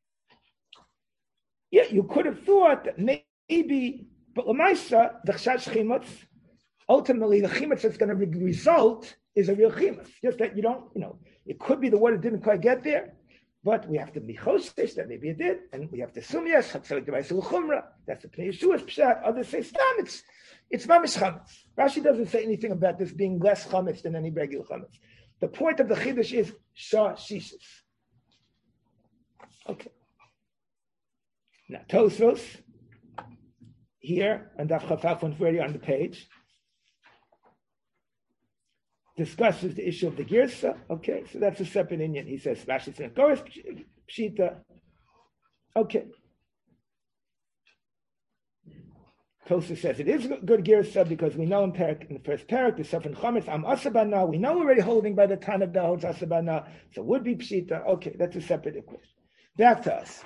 Yeah, you could have thought that maybe, but l'maisa, the chash chimutz, ultimately, the chimetz that's going to result is a real chimetz. Just that you don't, you know, it could be the water didn't quite get there, but we have to be choshesh that maybe it did, and we have to assume yes. That's the Pnei Yeshua's pshat. Others say stam. It's it's mamish chametz. Rashi doesn't say anything about this being less chametz than any regular chametz. The point of the chiddush is shah shishis. Okay. Now Tosfos here and Daf Chafaf one forty on the page discusses the issue of the girsa. Okay, so that's a separate Indian. He says, Rashi says, Goris Pshita. Okay. Tosa says it is good girsa because we know in, parak, in the first parak, the Sefer Chametz, Am Asabana, we know we're already holding by the time of the holds Asabana, so would be Pshita. Okay, that's a separate equation. Back to us.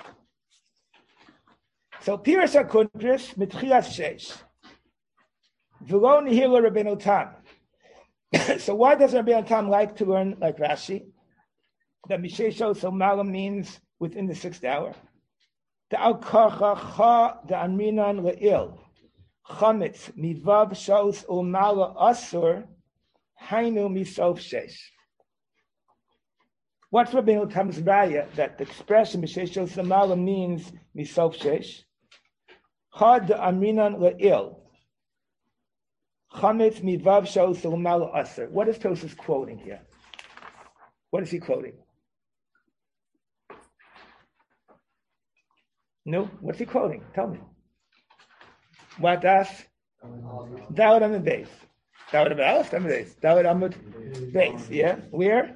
So, Piras HaKuntris, Mitchias Sheish. V'lo nihila Rabbeinu Tam. So why does Rabbi Tam like to learn like Rashi? That Mishesho so Malam means within the sixth hour. The Al-Kacha the Amrinan Le'il. Chametz Mivav Shos Umala Asur Hainu Misof Shesh. What's Rabbi Tam's raya that the expression Mishesho so Malam means Misof Shesh? Chad the Amrinan Le'il. Chametz mivav shos l'malu aser. What is Tosas quoting here? What is he quoting? No, what's he quoting? Tell me. What das? Dawud on the base. Dawud on the base. On the base. Dawud on the base. Yeah. Where?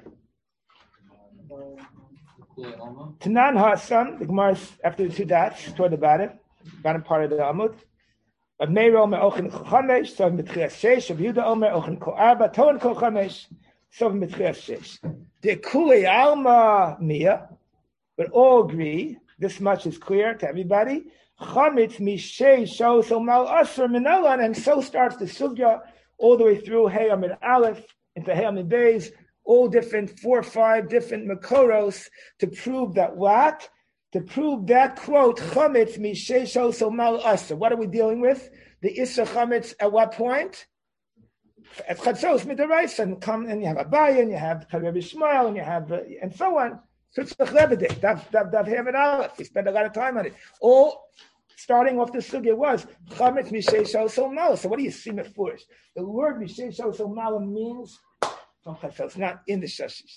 Tanan Hasam. The Gemara after the two dots toward the bottom, bottom part of the Amud. Of Meir Omer Ochen Chamesh, so Mitchias Sheish. Of Yehuda Omer Ochen Kol Arba, Toan Kol Chamesh, so Mitchias Sheish. De Kulei Alma Mia, but all agree. This much is clear to everybody. Chametz Mishei Shos Omal Asur Minalan, and so starts the sugya all the way through Hey Amid Aleph into Hey Amid Beis, all different four or five different makoros to prove that what. To prove that quote, chametz mishesho so mal asa. What are we dealing with? The issa chametz at what point? At chatzos midaraisa, and come and you have Abaye, and you have Rabbi Shmuel, and you have uh, and so on. So it's the chlebedek. Dav dav dav hevet aleph. We spend a lot of time on it. All starting off the sugya was chametz mishesho so mal. So what do you see mefurish? The word mishesho so mal means from chatzos, not in the shashis.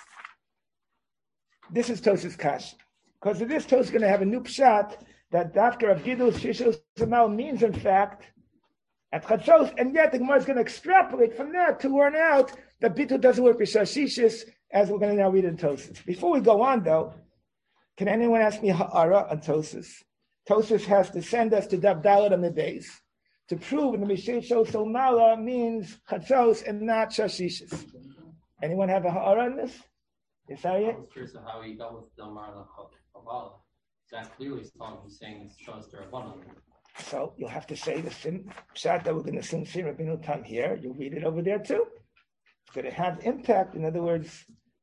This is Tosas Kash. Because of this, Tosfos is going to have a new pshat that Dafka of Gidul Shishos Samal means, in fact, at Chatzos, and yet the Gemara is going to extrapolate from that to learn out that Bitul doesn't work with Shashishis, as we're going to now read in Tosfos. Before we go on, though, can anyone ask me Ha'ara on Tosfos? Tosfos has to send us to Dav Dalet on the base to prove that Misheshos Somala means Chatzos and not Shashishis. Anyone have a Ha'ara on this? Yes, I was curious of how he got with Delmar Chavala. That clearly is talking, he's saying it's Shos Derabbanan. So you'll have to say the sim pshat that we're going to sing Sir Rabbeinu Tam here. You'll read it over there too. It's going to have impact. In other words,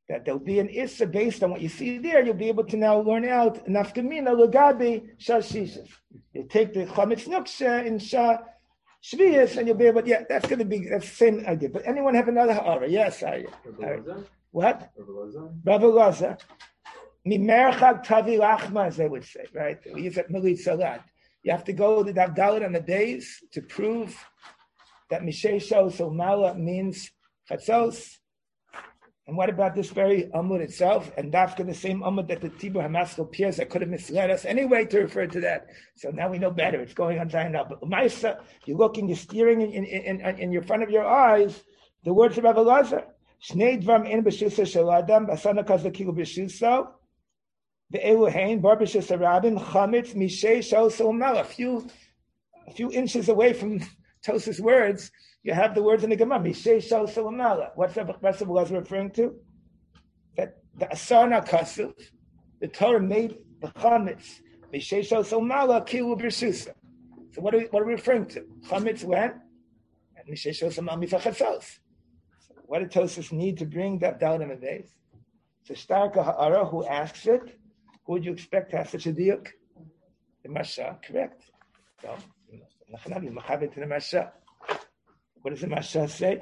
that there'll be an issa based on what you see there. You'll be able to now learn out nafkamina legabi shashishas. You take the chametz nuksha in shah shviyas, and you'll be able. Yeah, that's going to be that's the same idea. But anyone have another ha'ara? Yes, I. I what? Rav Elazar. Mimerchak tavi lachma, as they would say, right? We use that milit salat. You have to go to the Dalit on the days to prove that Mishesho Somala means chatzos. And what about this very Amud itself? And Dafka, the same Amud that the Tibur Hamaskal Piers that could have misled us anyway to refer to that. So now we know better. It's going on Zion now. But Maisa, you're looking, you're steering in, in, in, in your front of your eyes the words of Rav Elazar. Shnei dvam in b'shusa shaladam basana kazakilu b'shusa. The Eluhain, Barbishus Arabin, Chametz, Mishay, Shosel, Mel. A few, a few inches away from Tos's words, you have the words in the Gemara, Mishay, Shosel, Mel. What's Rabbi Chesed was referring to? That the Asana Kasuv, the Torah made the Chametz, Mishay, Shosel, Mel, Kilu B'Shusa. So what are, we, what are we referring to? Chametz when? And Mishay, Shosel, Mel, Mifachatzos. What did Tosas need to bring that down in the days? So Starka Ha'ara, who asks it, who would you expect to have such a diuk? The Masha, correct. So, the Masha. What does the Masha say?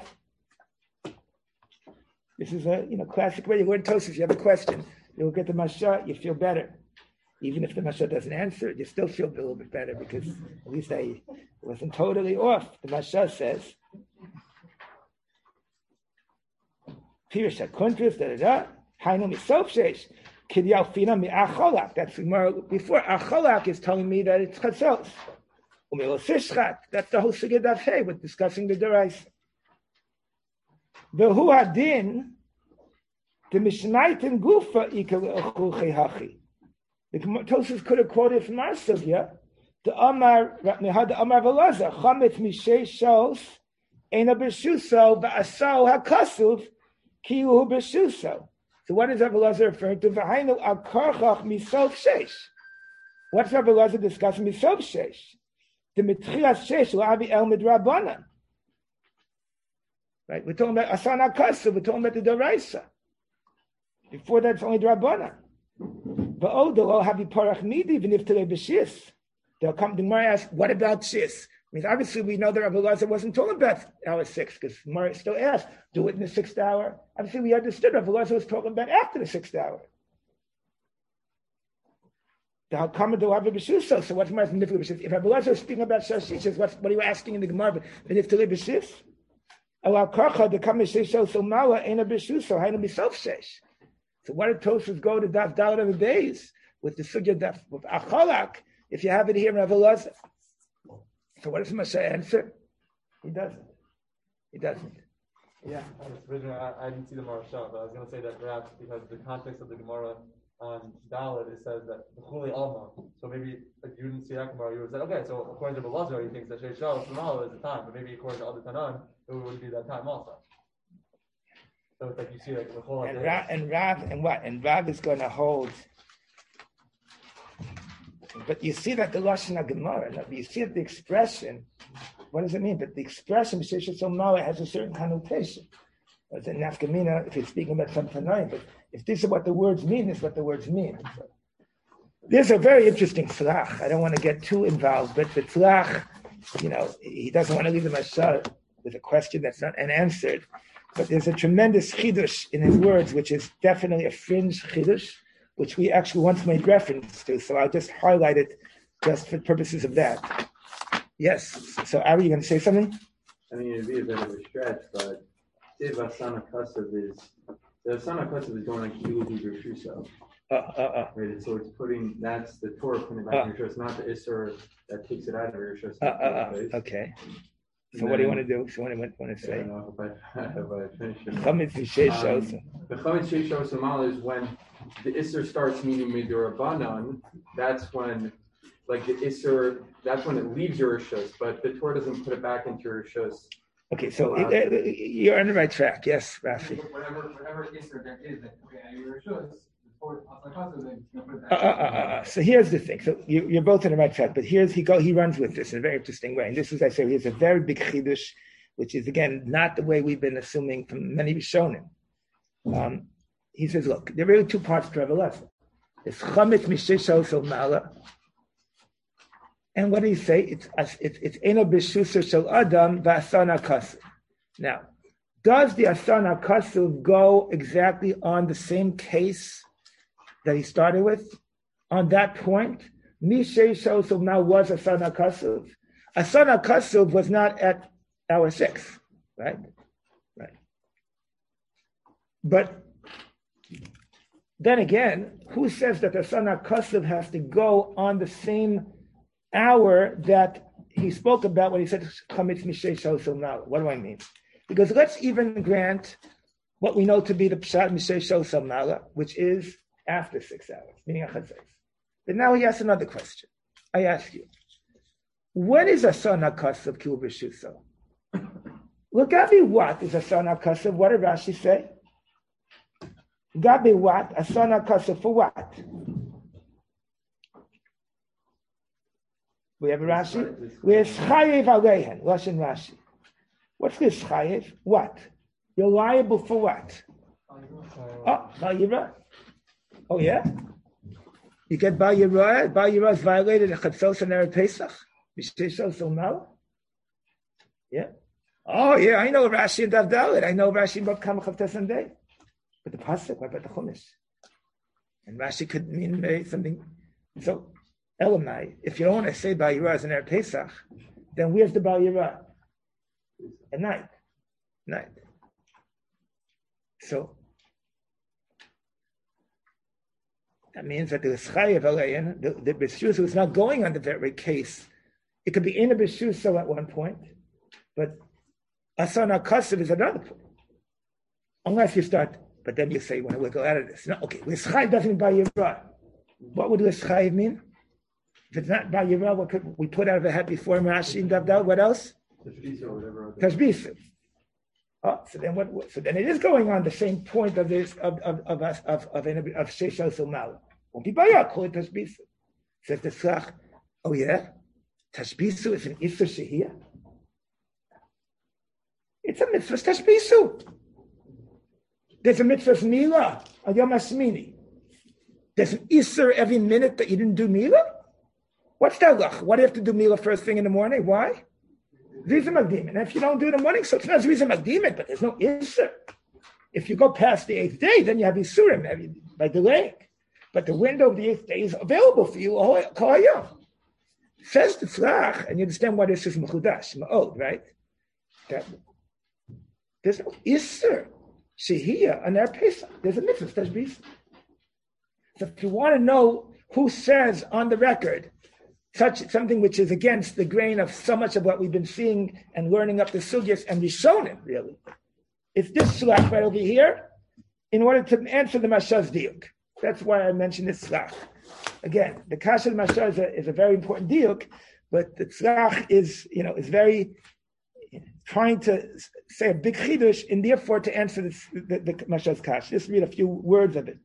This is a you know classic way. You learn Tosas, you have a question. You'll get the Masha, you feel better. Even if the Masha doesn't answer it, you still feel a little bit better because at least I wasn't totally off. The Masha says, Pirush HaKuntris, da-da-da, Hainu Misof Sheish. That's before Acholak is telling me that it's chatzos. That's the whole sugya daf hey with discussing the deraisa. The hu hadin the mishnaitin gufa ikal hachi. The Tosas could have quoted from our sugya the Amar Mehad Amar Velaza chametz mishay shos ena b'shuso va'asau hakasuv kiyu b'shuso. So what is Rav Elazar referring to? V'hainu akarchach misof sheish. What's Rav Elazar discussing misof sheish? The mitchias sheish la'avi el midrabanan. Right? We're talking about asana kasa. We're talking about the deraisa. Before that, it's only drabanan. V'od they'll have parach midi v'niftele b'shis. They'll come to Gemara and ask, what about shis? I mean, obviously, we know that Rav Elazar wasn't talking about hour six because Gemara still asked, do it in the sixth hour. Obviously, we understood Rav Elazar was talking about after the sixth hour. The Hakama do have a b'shuso. So what's Gemara's nifli b'shis? If Rav Elazar was speaking about shashishas, what what are you asking in the Gemara? Nifli b'shis? Al karcha the kamishesho so mala ain't a b'shuso. Hainu misof shesh. So what did Tosfos go to daf daled of the days with the sugya daf with acholak? If you have it here in Rav Elazar. So what does Moshe answer? He doesn't. He doesn't. Yeah, I, I didn't see the Marashah, but I was going to say that perhaps because the context of the Gemara on Dalet, it says that the Chuli Alma. So maybe if you didn't see that Gemara, you would say, okay, so according to Belazar, he thinks that Sheishal Sunala is the time, but maybe according to other Tanan, it would be that time also. So it's like you see like the whole and Rav, and Rav and what? And Rav is going to hold. But you see that the Lashon HaGemara, you see that the expression, what does it mean? But the expression, B'Sheshet Somala, has a certain connotation. It's in Nafkamina, if you're speaking about some Tanaim, but if this is what the words mean, this is what the words mean. So, there's a very interesting tzlach. I don't want to get too involved, but the tzlach, you know, he doesn't want to leave the Mashal with a question that's not unanswered. But there's a tremendous chidush in his words, which is definitely a fringe chidush, which we actually once made reference to. So I'll just highlight it just for purposes of that. Yes. So Ari, you going to say something? I mean, it'd be a bit of a stretch, but if Asana Kasav is, the Asana Kasav is going like Yuli Bershuso. Uh, uh, uh. Right, so it's putting, that's the Torah putting it back uh, in your trust, not the Isser that takes it out of your trust. Uh, uh, uh, okay. So and what do you want to do? So what do you want to say? I don't know if I, if I finish it. Chametz Sheish. The Chametz Sheish Somal is when the Isser starts meaning Midurabanan, that's when, like the Isser, that's when it leaves your Rishos, but the Torah doesn't put it back into your Rishos. Okay, so uh, you're on the right track. Yes, Rafi. Whatever, whatever Isser there is, that, okay, your Rishos, Uh, uh, uh, uh. So here's the thing. So you, you're both on the right track, but here's he go. He runs with this in a very interesting way. And this is, I say, here's a very big chidush, which is again not the way we've been assuming from many Rishonim. Um, he says, look, there are really two parts to Rebbe Elazar. It's chametz misheshos of mala. And what did he say? It's it's it's eno b'shusa shel adam v'asana kasu. Now, does the asana kasu go exactly on the same case that he started with? On that point, misheshos of now was asana kasu. Asana kasu was not at hour six, right? Right. But then again, who says that the Asana Kasav has to go on the same hour that he spoke about when he said Chametz Mishei Shosel Nala? What do I mean? Because let's even grant what we know to be the Pshat Mishei Shosel Nala, which is after six hours, meaning Achazes. But now he asks another question. I ask you, when is Asana Kasav Kil B'Shuso? Look at me, what is Asana Kasav? What did Rashi say? Gabi what? Asana Kasav for what? We have a Rashi. Where's Chayev Aleihen? Lashon Rashi. What's this Chayev? What? You're liable for what? Oh, Bal Yirah. Oh yeah? You get Bal Yirah? Bal Yirah is violated in Chatzos and Erev Pesach? Misheshos Omal? Yeah? Oh yeah, I know Rashi and Dav Dalet. I know Rashi about Kamach Chav Day. But the pasuk, what about the Chumash? And Rashi could mean uh, something. So, Elamai, if you don't want to say Bal Yirah as an Erev Pesach, then where's the Bal Yirah? At night. Night. So, that means that the Chayev Alein, the, the B'Shuso is not going on the very case. It could be in a B'Shuso at one point, but Asana Kasav is another point. Unless you start. But then you say, when we go out of this, no, okay, L'schayv doesn't mean Bal Yirah. What would L'schayv mean? If it's not Bal Yirah, what could we put out of the hat before Rashi and Davdal? What else? Tashbisu or whatever. Tashbisu. Oh, so then what? So then it is going on the same point of this of of of of of of, of Sheshos Umal. Won't be Bal Yirah, call it Tashbisu. Says the Tzach, oh yeah, Tashbisu is an Isser Shehiyah. It's a mitzvah Tashbisu. There's a mitzvah Mila, a Yom HaSmini. There's an Isser every minute that you didn't do Mila? What's that lach? Why do you have to do Mila first thing in the morning? Why? Ziza Magdim. And if you don't do it in the morning, so it's not Ziza Magdim, but there's no Isser. If you go past the eighth day, then you have Isurim by delaying. But the window of the eighth day is available for you Kol Hayom. Says the Tzlach, and you understand why this is Mechudash, Ma'od, right? That there's no Isser. Shehiyah and their Pesach. There's a mitzvah tashbis. So if you want to know who says on the record such something which is against the grain of so much of what we've been seeing and learning up the sugyas and Rishonim, really, it's this shlach right over here in order to answer the Mashaz diuk. That's why I mentioned this shlach. Again, the kasha of Mashaz is a, is a very important diuk, but the tzlach is, you know, is very trying to say a big chidush and therefore to answer this, the, the Mashaz Kash. Just read a few words of it.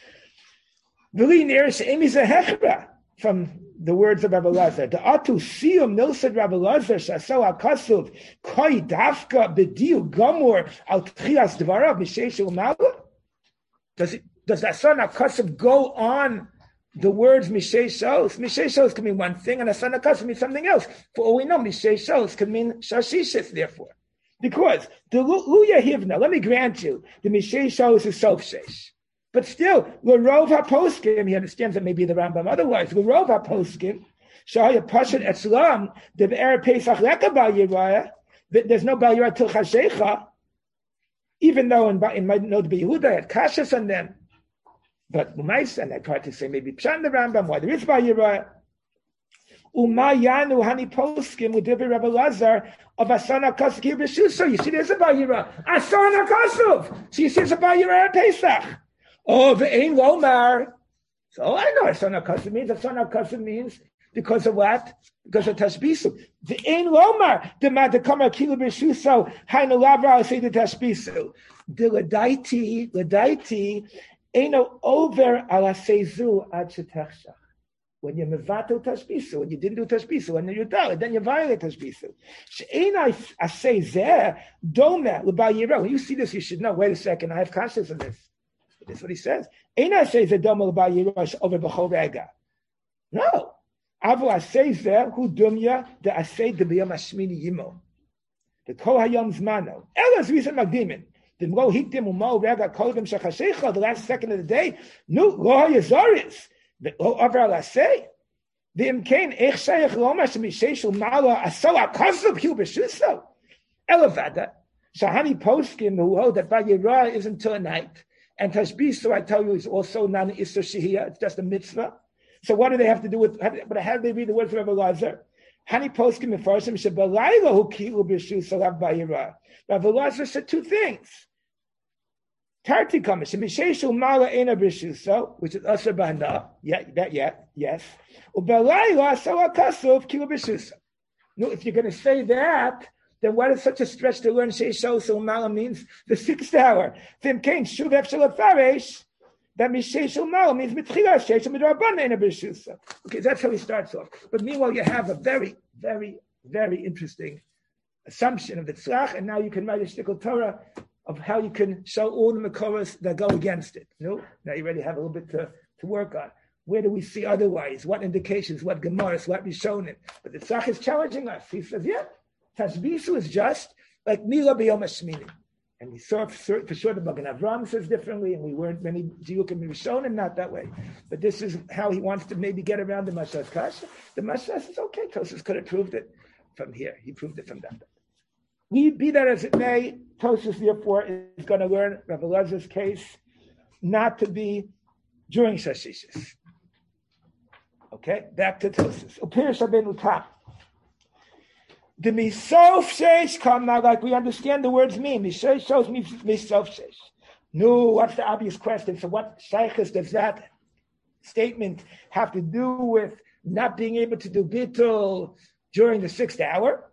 From the words of Rabbi Lazar. The atu siyum nilsad Rabbi Lazar shasau akasuv koi dafka bediu gamur al tchias dvarav misheshu u'malu. Does it? Does that son akasuv go on the words Misheshos? Misheshos can mean one thing, and Asana Kasav means something else. For all we know, Misheshos can mean Shashishis, therefore. Because the Luya Hivna, let me grant you, the Misheshos is Sofshesh. But still, L'rov HaPoskim, he understands that maybe the Rambam otherwise, L'rov HaPoskim, Shahaya Pashat Etzlam, the Be'er Pesach Leka Bal Yirah, there's no Bal Yirah Til Chashecha, even though in, in my note Yehuda had Kashas on them. But Umais, and I tried to say maybe Pshan the Rambam, why there is Bal Yirah. Umayanu Hani Poskim with Rabbi Rabbi Lazar of Asana Kasav B'Shuso. So you see, there's a Bal Yirah. Asana Kasav. So you see, there's a Bal Yirah at Pesach. Oh, Ve'ein Lomar. So I know Asana Kasav means. Asana Kasav means because of what? Because of Tashbisu. Ve'ein Lomar. The Madakama Kilu B'Shuso. Hainu Lavra I'll say the Tashbisu. The Ladaiti, Ladaiti. Eino over ala seizu ad shetechshach. When you mevato tashbisu, when you didn't do tashbisu, and then you do it, then you violate tashbisu. She'ena asay zeh doma l'bal yirah. When you see this, you should know. Wait a second, I have conscious of this. But this is what he says. Eina says a domal ba yirosh over b'chol rega. No. Avu asay zeh hu dumya de asay de b'yom hashmini yimo. The kol hayom zmano. Elas reason magdimin. The lo hikdim umo rega kodim shachashecha. The last second of the day. Nu lo hayazoris. The lo over al asay. The imkain ech shayach lo mashmi sheishul mala aso akosub hu b'shuso. Elevada. Shahani poskim who hold that Vayirah is until night. And Tashbisu, I tell you, is also non Isser Shehiyah. It's just a mitzvah. So what do they have to do with, but how do they read the words of Rabbi Lazar? Hani poskim mefarshim shebalayla hu ki'u b'shu salav Vayirah. Rabbi Lazar said two things. Tarti kamish, shemisheishu mala ena b'shuso, which is Asher Bahana. Yeah, that, yeah, yes. Ubalayla salah kasuf ki'u b'shuso. No, if you're going to say that, then what is such a stretch to learn Sheisho Mala means the sixth hour? Then came Shuv Efshel Faresh, that Misheisho Mala means Mitchila Sheisho Midrabana in a Beshusa. Okay, that's how he starts off. But meanwhile, you have a very, very, very interesting assumption of the Tzlach, and now you can write a shtickle Torah of how you can show all the Makoros that go against it. No? Now you already have a little bit to, to work on. Where do we see otherwise? What indications? What Gemaras? What Rishonim? But the Tzlach is challenging us. He says, yeah. Tashbisu is just like Mila B'Yom HaShmini. And we saw for sure the Magen Avraham says differently, and we weren't many Diukim Rishonim not that way. But this is how he wants to maybe get around the Mashas Kasha. The Mashas is okay. Tosas could have proved it from here. He proved it from that. We be that as it may, Tosas therefore is going to learn Rav Elazar's case not to be during Shashishis. Okay, back to Tosas. Upir Shabenu Tam. The misof sheish come now, like we understand the words mean. Misof shows me misof sheish. No, what's the obvious question? So, what shaykhs does that statement have to do with not being able to do bittul during the sixth hour?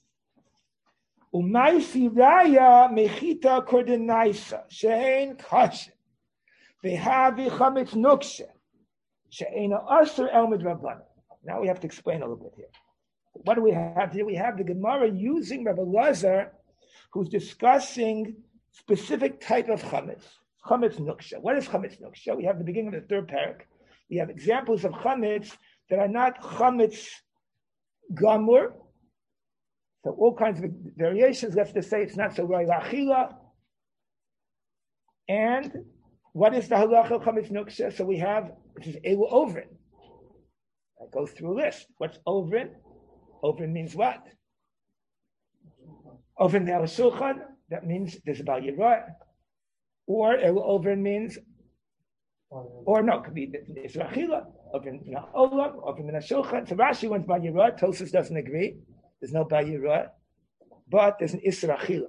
Umaysi raya mechita kordenaisa shein kashin vehavi chametz nukshe shein aser el midrabanan. Now we have to explain a little bit here. What do we have here? We have the Gemara using Rabbi Lazar, who's discussing specific type of chametz, chametz nuksha. What is chametz nuksha? We have the beginning of the third parak. We have examples of chametz that are not chametz gamur. So all kinds of variations. Let's just say it's not so right lachila. And what is the halacha of chametz nuksha? So we have, this is elu ovrin. I go through a list. What's ovrin? Ovrin means what? Ovrin al shulchan, that means there's a Bal Yirah. Or ovrin means, or no, it could be Israchila, Ovrin min ha'olam, Ovrin min ha'shulchan. So Rashi wants Bal Yirah, Tosas doesn't agree. There's no Bal Yirah, but there's an Israchila.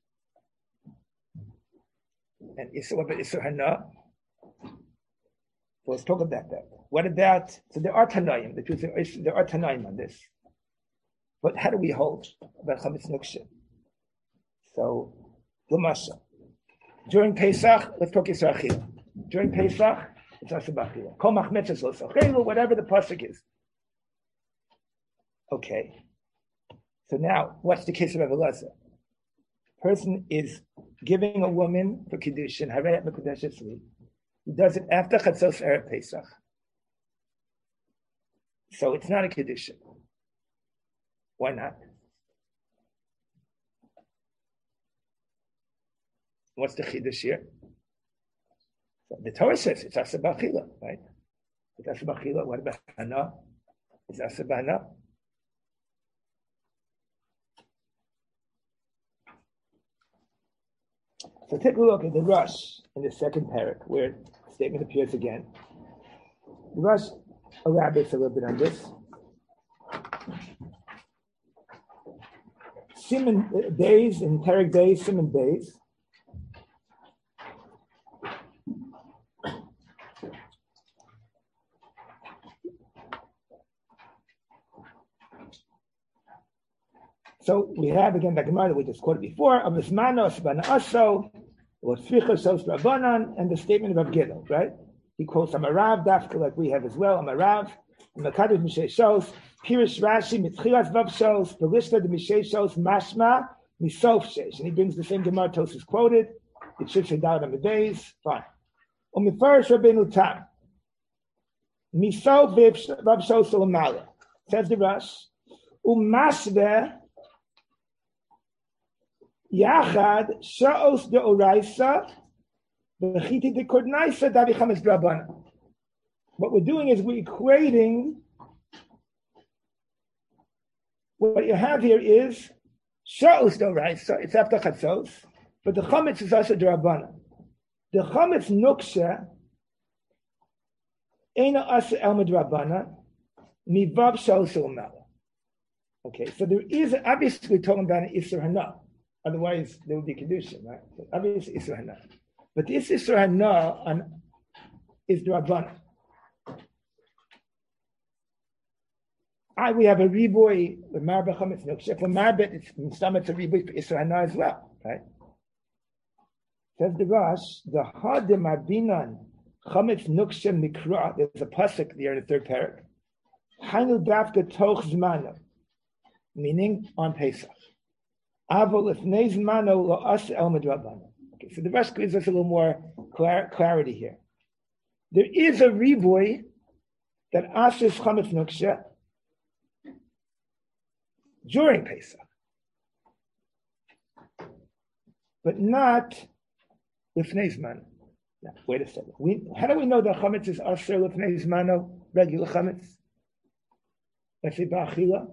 And Isra, what about Isra Hana? So let's talk about that. What about, so there are Tanaim, the truth is there are Tanaim on this. But how do we hold about chametz nuksha? So, l'masha. During Pesach, let's talk Yisrachil. During Pesach, it's asabachila. Kol machmetzes l'sachelu, whatever the pasuk is. Okay. So now, what's the case of Rabbi Elazar? Person is giving a woman for kiddushin, harayat mekudesh etzli. He does it after chatzos erev Pesach. So it's not a kiddushin. Why not? What's the chiddush here? So the Torah says it's asa b'achila, right? It's asa b'achila. What about hana? It's asa b'hana. So take a look at the Rush in the second parak, where the statement appears again. The Rush elaborates a little bit on this. Simon days in Tarek days, Simon days. So we have again the Gemara that we just quoted before, of Ismanos Bana Aso, or Tzricha Sos Rabbanan, and the statement of Gidel, right? He quotes Amarav, Dafka, like we have as well, Amarav, Makadiv Mishay Shos, Pirish Rashi, Mitchilas Vav Shos, the list of the Mishay Shos, Mashma, Misof Shesh. And he brings the same Gemara Tos is quoted. It should say down on the days. Fine. Umifarish Rabbeinu Tam. Misal Rav Shosel Amala. Says the Rosh. Umashve Yachad Sha'os de Oraisa Bechiti de Kordnaisa Davi Chametz Drabana. What we're doing is we're equating. What you have here is Sha'os de Oraisa. It's after Chatzos, but the Chametz is also Drabana. The Chametz Nuksha Eina Asa Elma Drabana Mivav Sha'os Amala. Okay, so there is obviously we're talking about an Isser Hana. Otherwise, there would be Kedushin, right? So obviously, Isser Hana. But this Isser Hana on, is the Rabbanah. I, we have a riboy with Marba Chametz Nuksha. For Marba, it's Mistamet a riboy for Isser Hana as well, right? Says the Rosh, the Hadim Abinan Chametz Nuksha Mikra, there's a pasuk there in the third parak. Hainu Dafka Toch Zmana. Meaning on Pesach. Okay, so the rest gives us a little more clar- clarity here. There is a riboy that ashes chametz nuksha during Pesach, but not lifnei zmano. Now, wait a second. We, how do we know that chametz is asher lifnei zmano, regular chametz? Let's say ba'achila.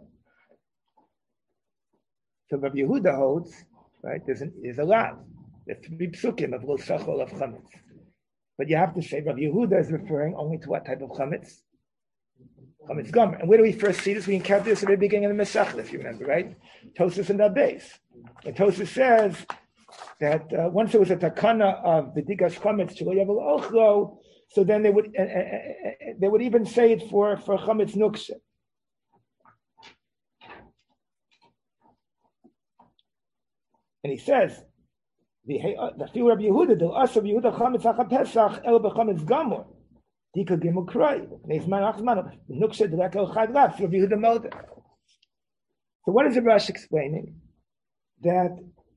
So Rav Yehuda holds, right, there's, an, there's a lot. There's three psukim of Lo Sachol of Chametz. But you have to say Rav Yehuda is referring only to what type of Chametz? Chametz Gomer. And where do we first see this? We encounter this at the beginning of the Masechta, if you remember, right? Tosfos and Abbas. And Tosfos says that uh, once there was a takana of the Digas Chametz to Lo Yavel Ochlo, so then they would uh, uh, uh, they would even say it for, for Chametz Nuksha. And he says, the few Rabbi Yehuda, the Asa Yehuda Chametz Acha Pesach El Bechametz Gamor, Dika Gimel Kroi, Neizman Achman, Nuksha Derek El Chad Lav, Rabbi Yehuda Moda. So what is the Rosh explaining? That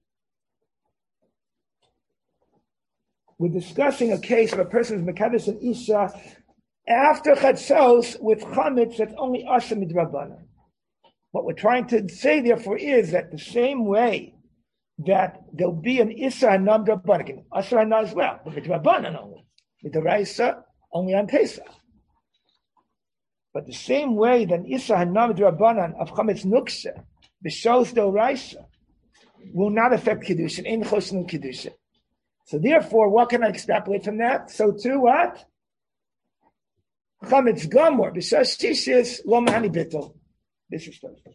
we're discussing a case of a person's Mekadesh and Isha after Chatzos with Chametz that's only Asa Midrabana. What we're trying to say, therefore, is that the same way that there'll be an Issa and Nam Drabanan, Asa and as well, but with Drabanan only, with the Raisa only on Pesach. But the same way that Issa and Nam Drabanan of Chametz Nuksha, the shows the Raisa, will not affect Kedushin, in Chosnu Kedushin. So therefore, what can I extrapolate from that? So too, what? Chametz Gamor, B'Shas Shishis, Lo Mahani Bittel. This is Thursday.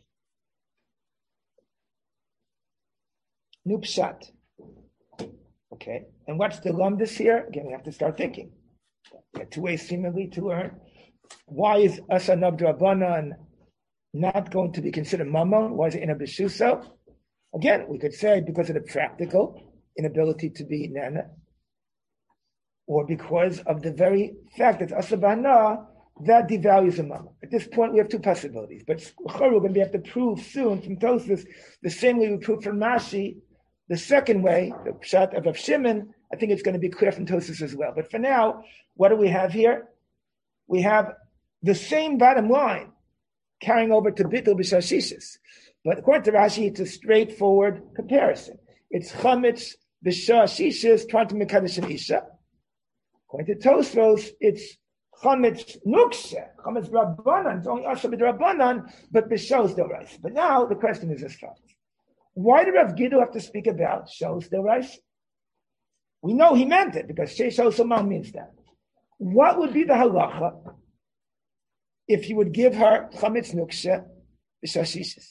New pshat. Okay, and what's the lumdus here? Again, we have to start thinking. We have two ways seemingly to learn. Why is Asa Nabdrabanan not going to be considered mammon? Why is it in a beshuso? Again, we could say because of the practical inability to be nana, or because of the very fact that Asa Bana, that devalues a mammon. At this point, we have two possibilities. But we're going to be able to prove soon from Tosfos the same way we prove from Rashi. The second way, the pshat of Rav Shimon, I think it's going to be clear from Tosfos as well. But for now, what do we have here? We have the same bottom line carrying over to Bittul B'Shashishis. But according to Rashi, it's a straightforward comparison. It's Chametz B'Shashishis trying to Mekadesh an Isha. According to Tosfos, it's Chametz Nuksha, Chametz Rabbanan. It's only Asher B'Drabbanan, but B'Shos D'Oraisa. But now the question is as follows. Why did Rav Giddu have to speak about Shos D'Oraisa? We know he meant it because Shos Oman means that. What would be the halacha if you would give her Chametz Nuksha B'Shashishis?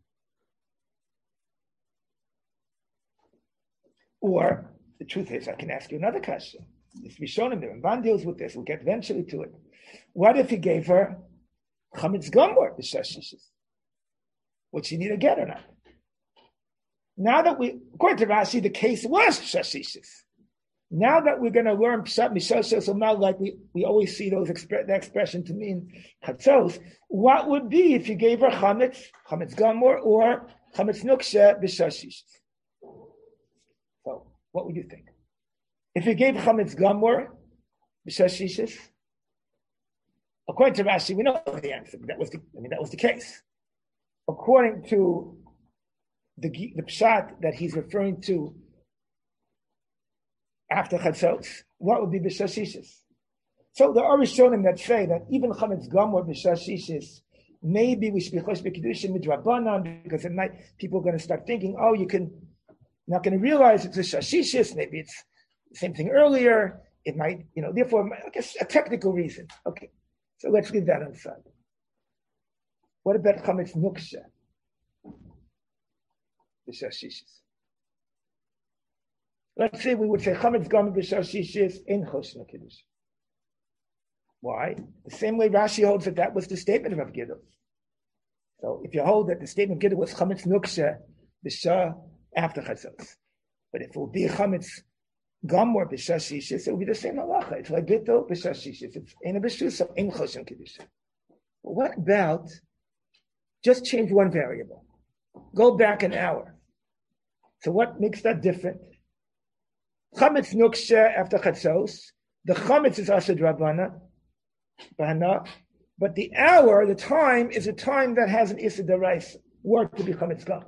Or, the truth is, I can ask you another question. It's Rishonim there, and Van deals with this. We'll get eventually to it. What if he gave her Chametz Gamor B'Shashishis? Would she need a get or not? Now that we, according to Rashi, the case was Shashishis. Now that we're going to learn Pshat Mishashos Omal, like we, we always see those expre- that expression to mean Chatzos, what would be if you gave her Chametz, Chametz Gamor, or Chametz Nuksha B'Shashishis? So, what would you think? If you gave Chametz Gamor, b'shashishis? According to Rashi, we know the answer. But that was the, I mean, that was the case. According to the the pshat that he's referring to after chatzos, what would be b'shashishis? So there are Rishonim that say that even chametz gamor b'shashishis, maybe we should be chosh b'kedushin midrabanan, because at night people are going to start thinking, oh, you can not going to realize it's a shashishis. Maybe it's the same thing earlier. It might, you know, therefore, I guess a technical reason. Okay, so let's leave that on the side. What about chametz nuksha b'shashishis? Let's say we would say chametz gamor b'shashishis in chosh b'kedushin. Why? The same way Rashi holds that that was the statement of Rav Gidl. So if you hold that the statement of Gidl was chametz nuksha b'shah after chatzos, but if it would be chametz gamor b'shashishis, it would be the same halacha. It's like bittul b'shashishis. It's in a b'shusa in choshim kedusha. But what about just change one variable? Go back an hour. So what makes that different? Chametz nuksha after chatzos. The chametz is asad rabbana. But the hour, the time, is a time that has an Issa Daraisa, work to be chametz gam.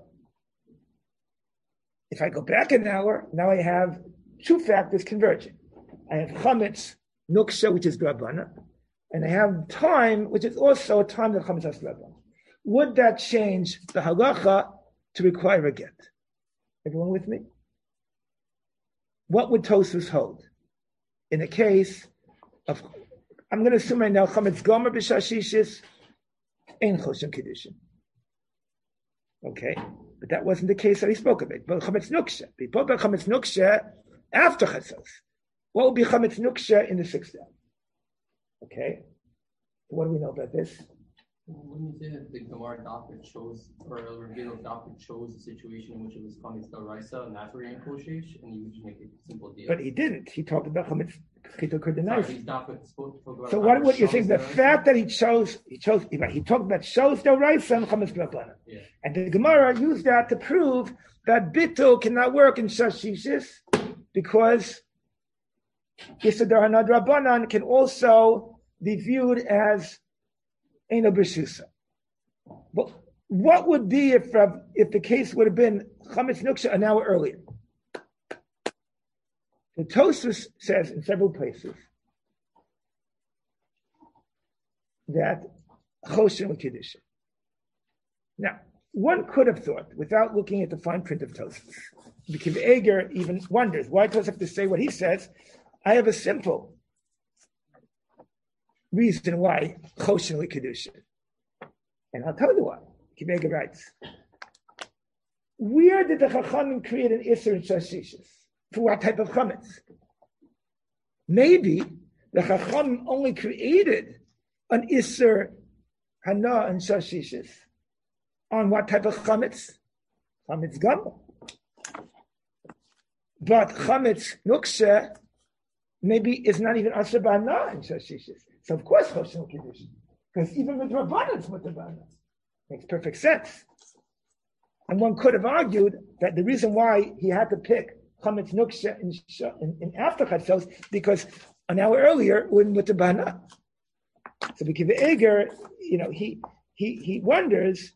If I go back an hour, now I have two factors converging. I have chametz nuksha, which is drabana, and I have time, which is also a time that chametz has drabana. Would that change the halacha to require a get? Everyone with me? What would Tosfos hold in a case of? I'm going to assume right now chametz gamor b'shashishis in choshim kedushin. Okay, but that wasn't the case that he spoke of it. But chametz nuksha, we spoke about chametz nuksha after chatzos. What would be chametz nuksha in the sixth hour? Okay, what do we know about this? Wouldn't you say that the Gemara doctrine shows, or the Revealed doctrine shows the situation in which it was chametz d'oraisa, and that's where you're in koshesh, and you would just make a simple deal? But he didn't. He talked about chametz chito kurdanais. So what what you're saying? The fact that he chose, he chose, he talked about shows d'oraisa and chametz d'rabbanan, yeah. And the Gemara used that to prove that bittul cannot work in shashishis because Yisadar Hanad Rabbanan can also be viewed as Eino B'Shusa. But what would be if uh, if the case would have been chametz nuksha an hour earlier? The Tosfos says in several places that choshim l'kedusha. Now, one could have thought, without looking at the fine print of Tosfos, because Eger even wonders why Tosfos have to say what he says. I have a simple reason why choshim l'kedusha, and I'll tell you why. Kibega writes, where did the Chachamim create an Isser in Shashishis? For what type of chametz? Maybe the Chachamim only created an Isser Hana and Shashishis on what type of chametz? Chametz gamor. But chametz nuksha maybe is not even Asher B'Hana and Shashishis. So of course choshim kedushin, because even with Rabbanan it's with Rabbanan. Makes perfect sense. And one could have argued that the reason why he had to pick chametz nuksha in, in, in after chatzos because an hour earlier wouldn't with the B'Hana. So because the Eger, you know, he he he wonders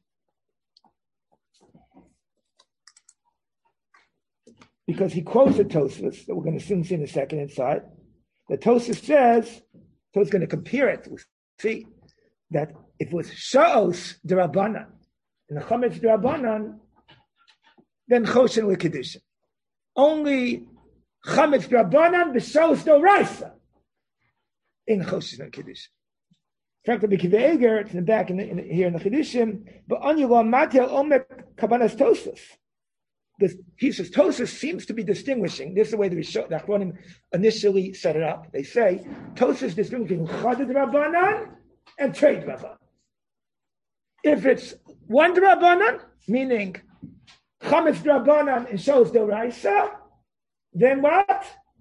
because he quotes the Tosfos that we're going to soon see in a second inside. The Tosfos says, so it's going to compare it. We'll see that if it was Sha'os d'Rabbanan and the Chametz d'Rabbanan, then Choshen l'Kedushin. Only Chametz d'Rabbanan b'Sha'os d'Oraisa in Choshen l'Kedushin. In fact, the B'Kivei Eger, it's in the back in the, in the, here in the Chedushim, but on you Matel Omek Kabanas Tosfos. The pieces Tosfos seems to be distinguishing. This is the way the Achronim initially set it up. They say Tosfos distinguishing Chadid Rabbanan and Trade Rabbanan. If it's one Rabbanan, meaning Chametz Rabbanan and shows the Raisa, then what?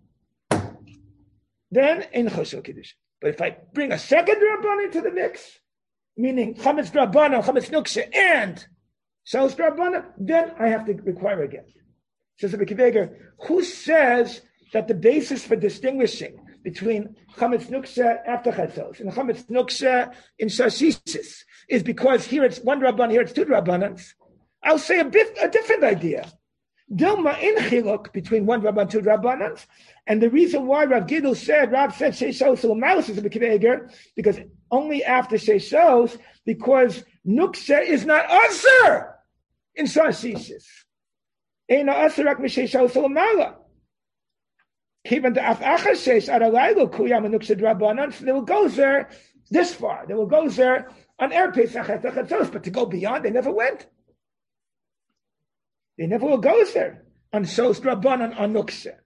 Then in Choshel Kiddush. But if I bring a second Rabbanan into the mix, meaning Chametz Rabbanan, Chametz Nuksha, and Shalosh Rabbanan, then I have to require a get. Says the B'Kivei Eger, who says that the basis for distinguishing between chametz nuksha after chatzos and chametz nuksha in shashishis is because here it's one rabban, here it's two rabbanans. I'll say a bit a different idea. Dilma in chiluk between one rabban, two rabbanans, and the reason why Rav Gidl said Rav said sheishos u'malus is a b'kiveger because only after sheishos because nuksha is not usher in shashishis. Eina usher rak m'sheishos u'mala. Even the afachar sheish aralaylu kuyam nuksha drabanan, so they will go there this far. They will go there on Er Pesach Chatzos, but to go beyond, they never went. They never will go there on Shos Drabanan on Nuksha.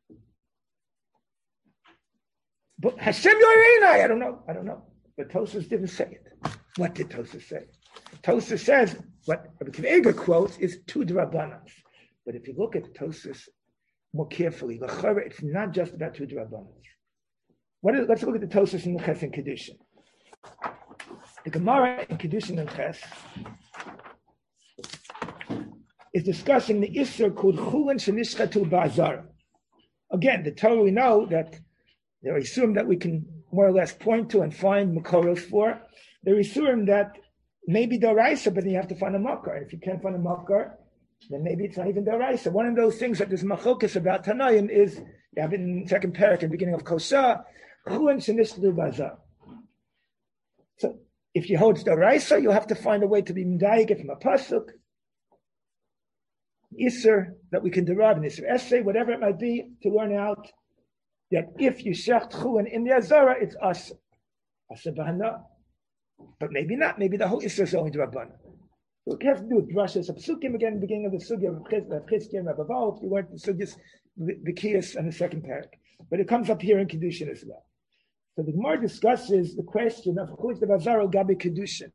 But Hashem Yorinai, I don't know, I don't know. But Tosas didn't say it. What did Tosas say? Tosas says what Rabbi Akiva Eiger quotes is two Drabanans. But if you look at Tosas more carefully, it's not just about two Drabanans. What is, let's look at the Tosas in the Ches and Kedushin. The Gemara in Kedushin and Ches is discussing the Isser called Chulin Shenishchatu Ba'azara. Again, the Torah we know that there are Isurim that we can more or less point to and find Makoros for. There are Isurim that maybe Daraisa, but then you have to find a Makar. And if you can't find a Makar, then maybe it's not even Daraisa. One of those things that there's Machokas about Tanaim is, you have it in the second parak, in the beginning of Kosha, Chulin Shenishchatu Ba'azara. So if you hold Daraisa, you'll have to find a way to be Mdayik from a Pasuk. Isser that we can derive in Isser essay, whatever it might be, to learn out that if you shech tchulin in the Azara, it's Asa. Asa Bahana. But maybe not. Maybe the whole Isser is only Drabbana. So it has to do with brushes of Psukim again, the beginning of the Sugya of Chizki and Rabbaval, if you weren't the Sugyas, the Kiyas and the second parak. But it comes up here in Kedushin as well. So the Gemara discusses the question of Chuch the Azara Gabi Kedushin.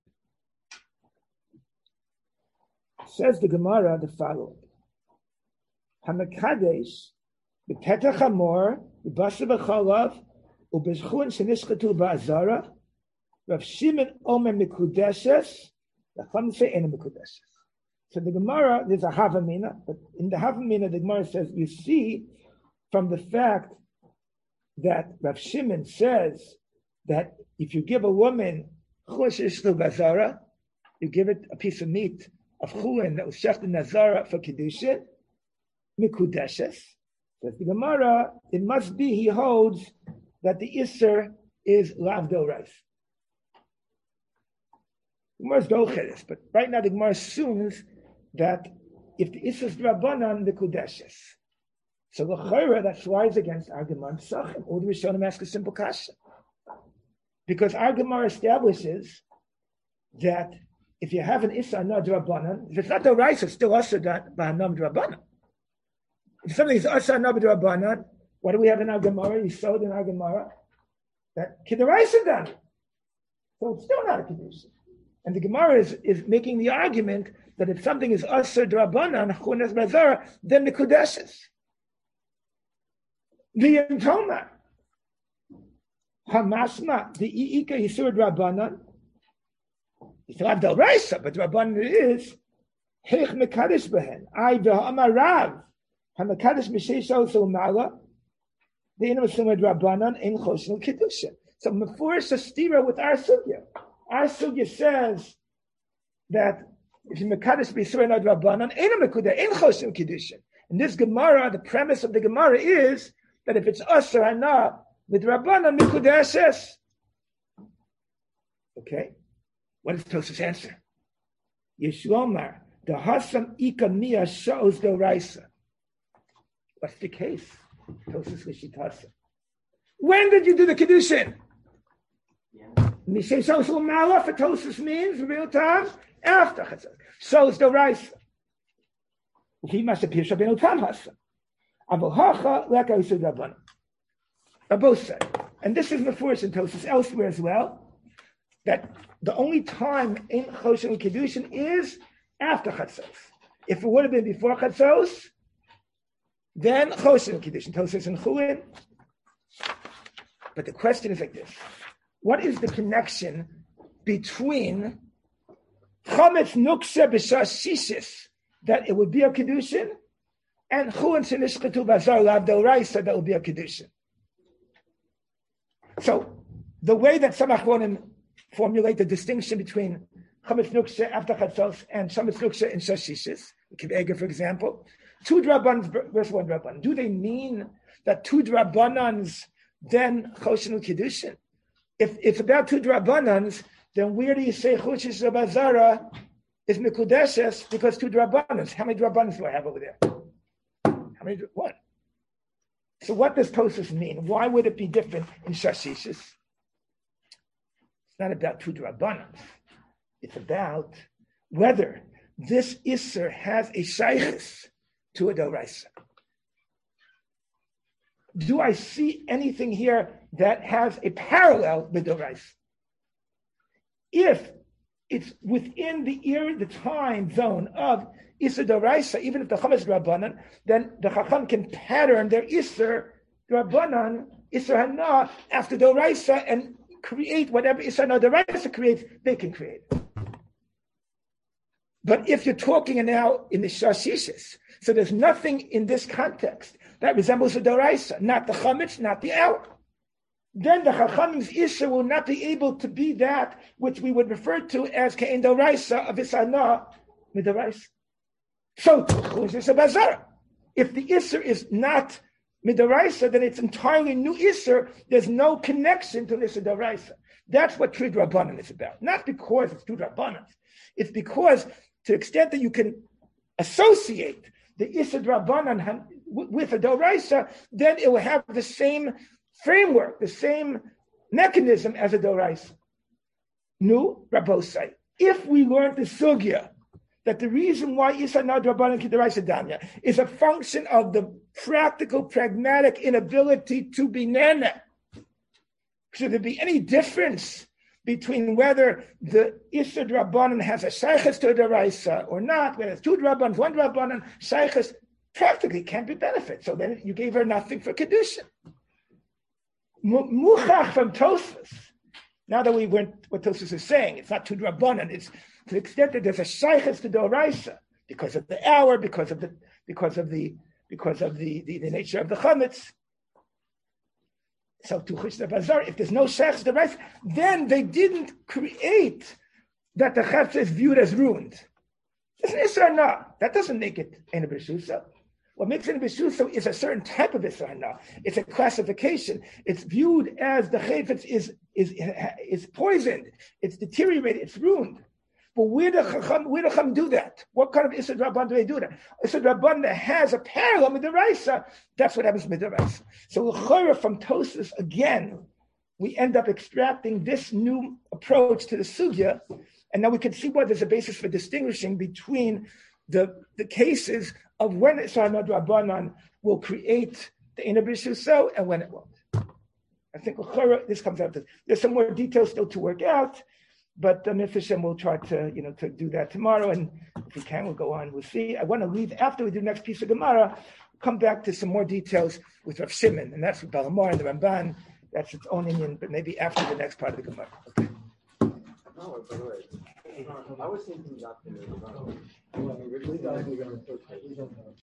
Says the Gemara the following. Hamakadesh, b'petach hamor, b'basa b'chalav, u'b'zchun shenishchatu ba'azara, Rav Shimon omer mikudeshes, Racham say ena mikudeshes. So the Gemara, there's a Havamina, but in the Havamina, the Gemara says, you see from the fact that Rav Shimon says that if you give a woman chulin shenishchatu ba'azara, you give it a piece of meat of chulin that was shechted in Nazara for Kedushin, Mikudeshes. Says the Gemara, it must be he holds that the Isser is Lav Dorais. The Gemara is Dolcheres, but right now the Gemara assumes that if the Isser is Rabbanan, Mikudeshes. So L'chayra, that's why it's against our Gemara Pesachim. Or the Rishonim ask a simple question. Because our Gemara establishes that if you have an Isser not Rabbanan, if it's not Dorais, it's still Asr B'hanam Rabbanan. If something is Asar Nabi Rabbanan, what do we have in our Gemara? You showed in our Gemara that Kedaraisa done. So it's still not a Kedusha. And the Gemara is, is making the argument that if something is Asar Rabbanan, Chunas Bazara, then the Kudeshes. The Yentoma. Hamasma, the Iika Yisur Rabbanan. It's not Daraisa, but Rabbanan is Hech Mekadesh Behen. I V'Ha'amar Rav. Hamakadosh Mishesha Mala, the Inam Sumed Rabbanan in Choshen Kedushin. So Mefurish Astira with our Sugya. Our Sugya says that if you Makadosh B'Yisrael Rabbanan, Inam Mekudah in Choshen Kedushin. In this Gemara, the premise of the Gemara is that if it's Asr Hana with Rabbanan Mekudeshes. Okay, what is Tosaf's answer? Yeshlomar the Hasam Ika Mia shows the Raisa. What's the case? Tosas Lishitasa. When did you do the Kedushin? Mishay Shosel Mala for Tosas means real time after Chatzos. So is the Raisa. He must appear Shabbat Tam Hasam. Avohacha Leka Yisud Rabbanan. Are both said. And this is Mefurish in Tosas elsewhere as well. That the only time in Choshen Kedushin is after Chatzos. If it would have been before Chatzos, then Choshen Kedushin, Tosas and Chulin. But the question is like this: what is the connection between Chometz Nuksha B'Shas Shishis, that it would be a Kedushin, and Chulin Shenishchatu B'Azar Lav Doraisa, that would be a Kedushin? So the way that some Achronim formulate the distinction between Chametz Nuksha after Chatzos and Chametz Nuksha in Shashishis, Kiv Eger, for example, two Drabanans versus one Drabanan. Do they mean that two Drabanans then Choshen Kiddushin? If it's about two Drabanans, then where do you say Choshen Bazara is Mikudeshes because two Drabanans? How many Drabanans do I have over there? How many? One. So what does Tosfos mean? Why would it be different in Shashishis? It's not about two Drabanans. It's about whether this Isser has a Shaykhis to a Doraisa. Do I see anything here that has a parallel with Doraisa? If it's within the era, the time zone of Isser Doraisa, even if the Chametz Rabbanan, then the Chacham can pattern their Isser Rabbanan, Isser Hana, after Doraisa and create whatever Isser Hana Doraisa creates, they can create. But if you're talking now in the Shashishis, so there's nothing in this context that resembles a Doraisa, not the Chametz, not the hour. Then the Chachamim's Isser will not be able to be that which we would refer to as Ke'en Doraisa of Isana Midoraisa. So, if the Isser is not Midoraisa, then it's entirely new Isser. There's no connection to Isser Doraisa. That's what Trid Rabbanan is about. Not because it's Trid Rabbanan. It's because, to the extent that you can associate the Isser Rabbanan with a Doraisa, then it will have the same framework, the same mechanism as a Doraisa. Nu Rabosai. If we learned the Sugya, that the reason why Isser Nad Rabbanan Kidoraisa Danya is a function of the practical, pragmatic inability to be nana. Should there be any difference between whether the Isser Rabbanan has a Shaykhis to a Doraisa or not, whether it's two Rabbanan, one Rabbanan, Shaykhis, practically can't be benefit. So then you gave her nothing for Kedushin. Muchach from Tosfos. Now that we went what Tosfos is saying, it's not two Rabbanan, it's to the extent that there's a Shaykhis to Doraisa because of the hour, because of the because of the because of the, the, the nature of the Chametz. So to Chishna Bazar, if there's no Shaykhis to Doraisa, then they didn't create that the Chametz is viewed as ruined. It's an Isser Hana. That doesn't make it Ein B'Shusa. What makes it a B'Shusa is a certain type of Isser Hana. It's a classification. It's viewed as the Chayfetz is is is poisoned. It's deteriorated. It's ruined. But where do Chacham, where do Chacham do that? What kind of Isser Rabban do they do that? Isser Rabban that has a parallel with the Raisa, that's what happens with the Raisa. So L'chora from Tosfos, again, we end up extracting this new approach to the Sugya, and now we can see what there's a basis for distinguishing between the, the cases of when Isser Nad Rabbanan will create the Ein B'Shusa and when it won't. I think L'chora, this comes out to, there's some more details still to work out. But um, if Hashem will try to, you know, to do that tomorrow, and if we can, we'll go on. We'll see. I want to leave after we do the next piece of Gemara. Come back to some more details with Rav Shimon, and that's with Balamar and the Ramban. That's its own Indian, but maybe after the next part of the Gemara. Okay. No, by the way, I was thinking that.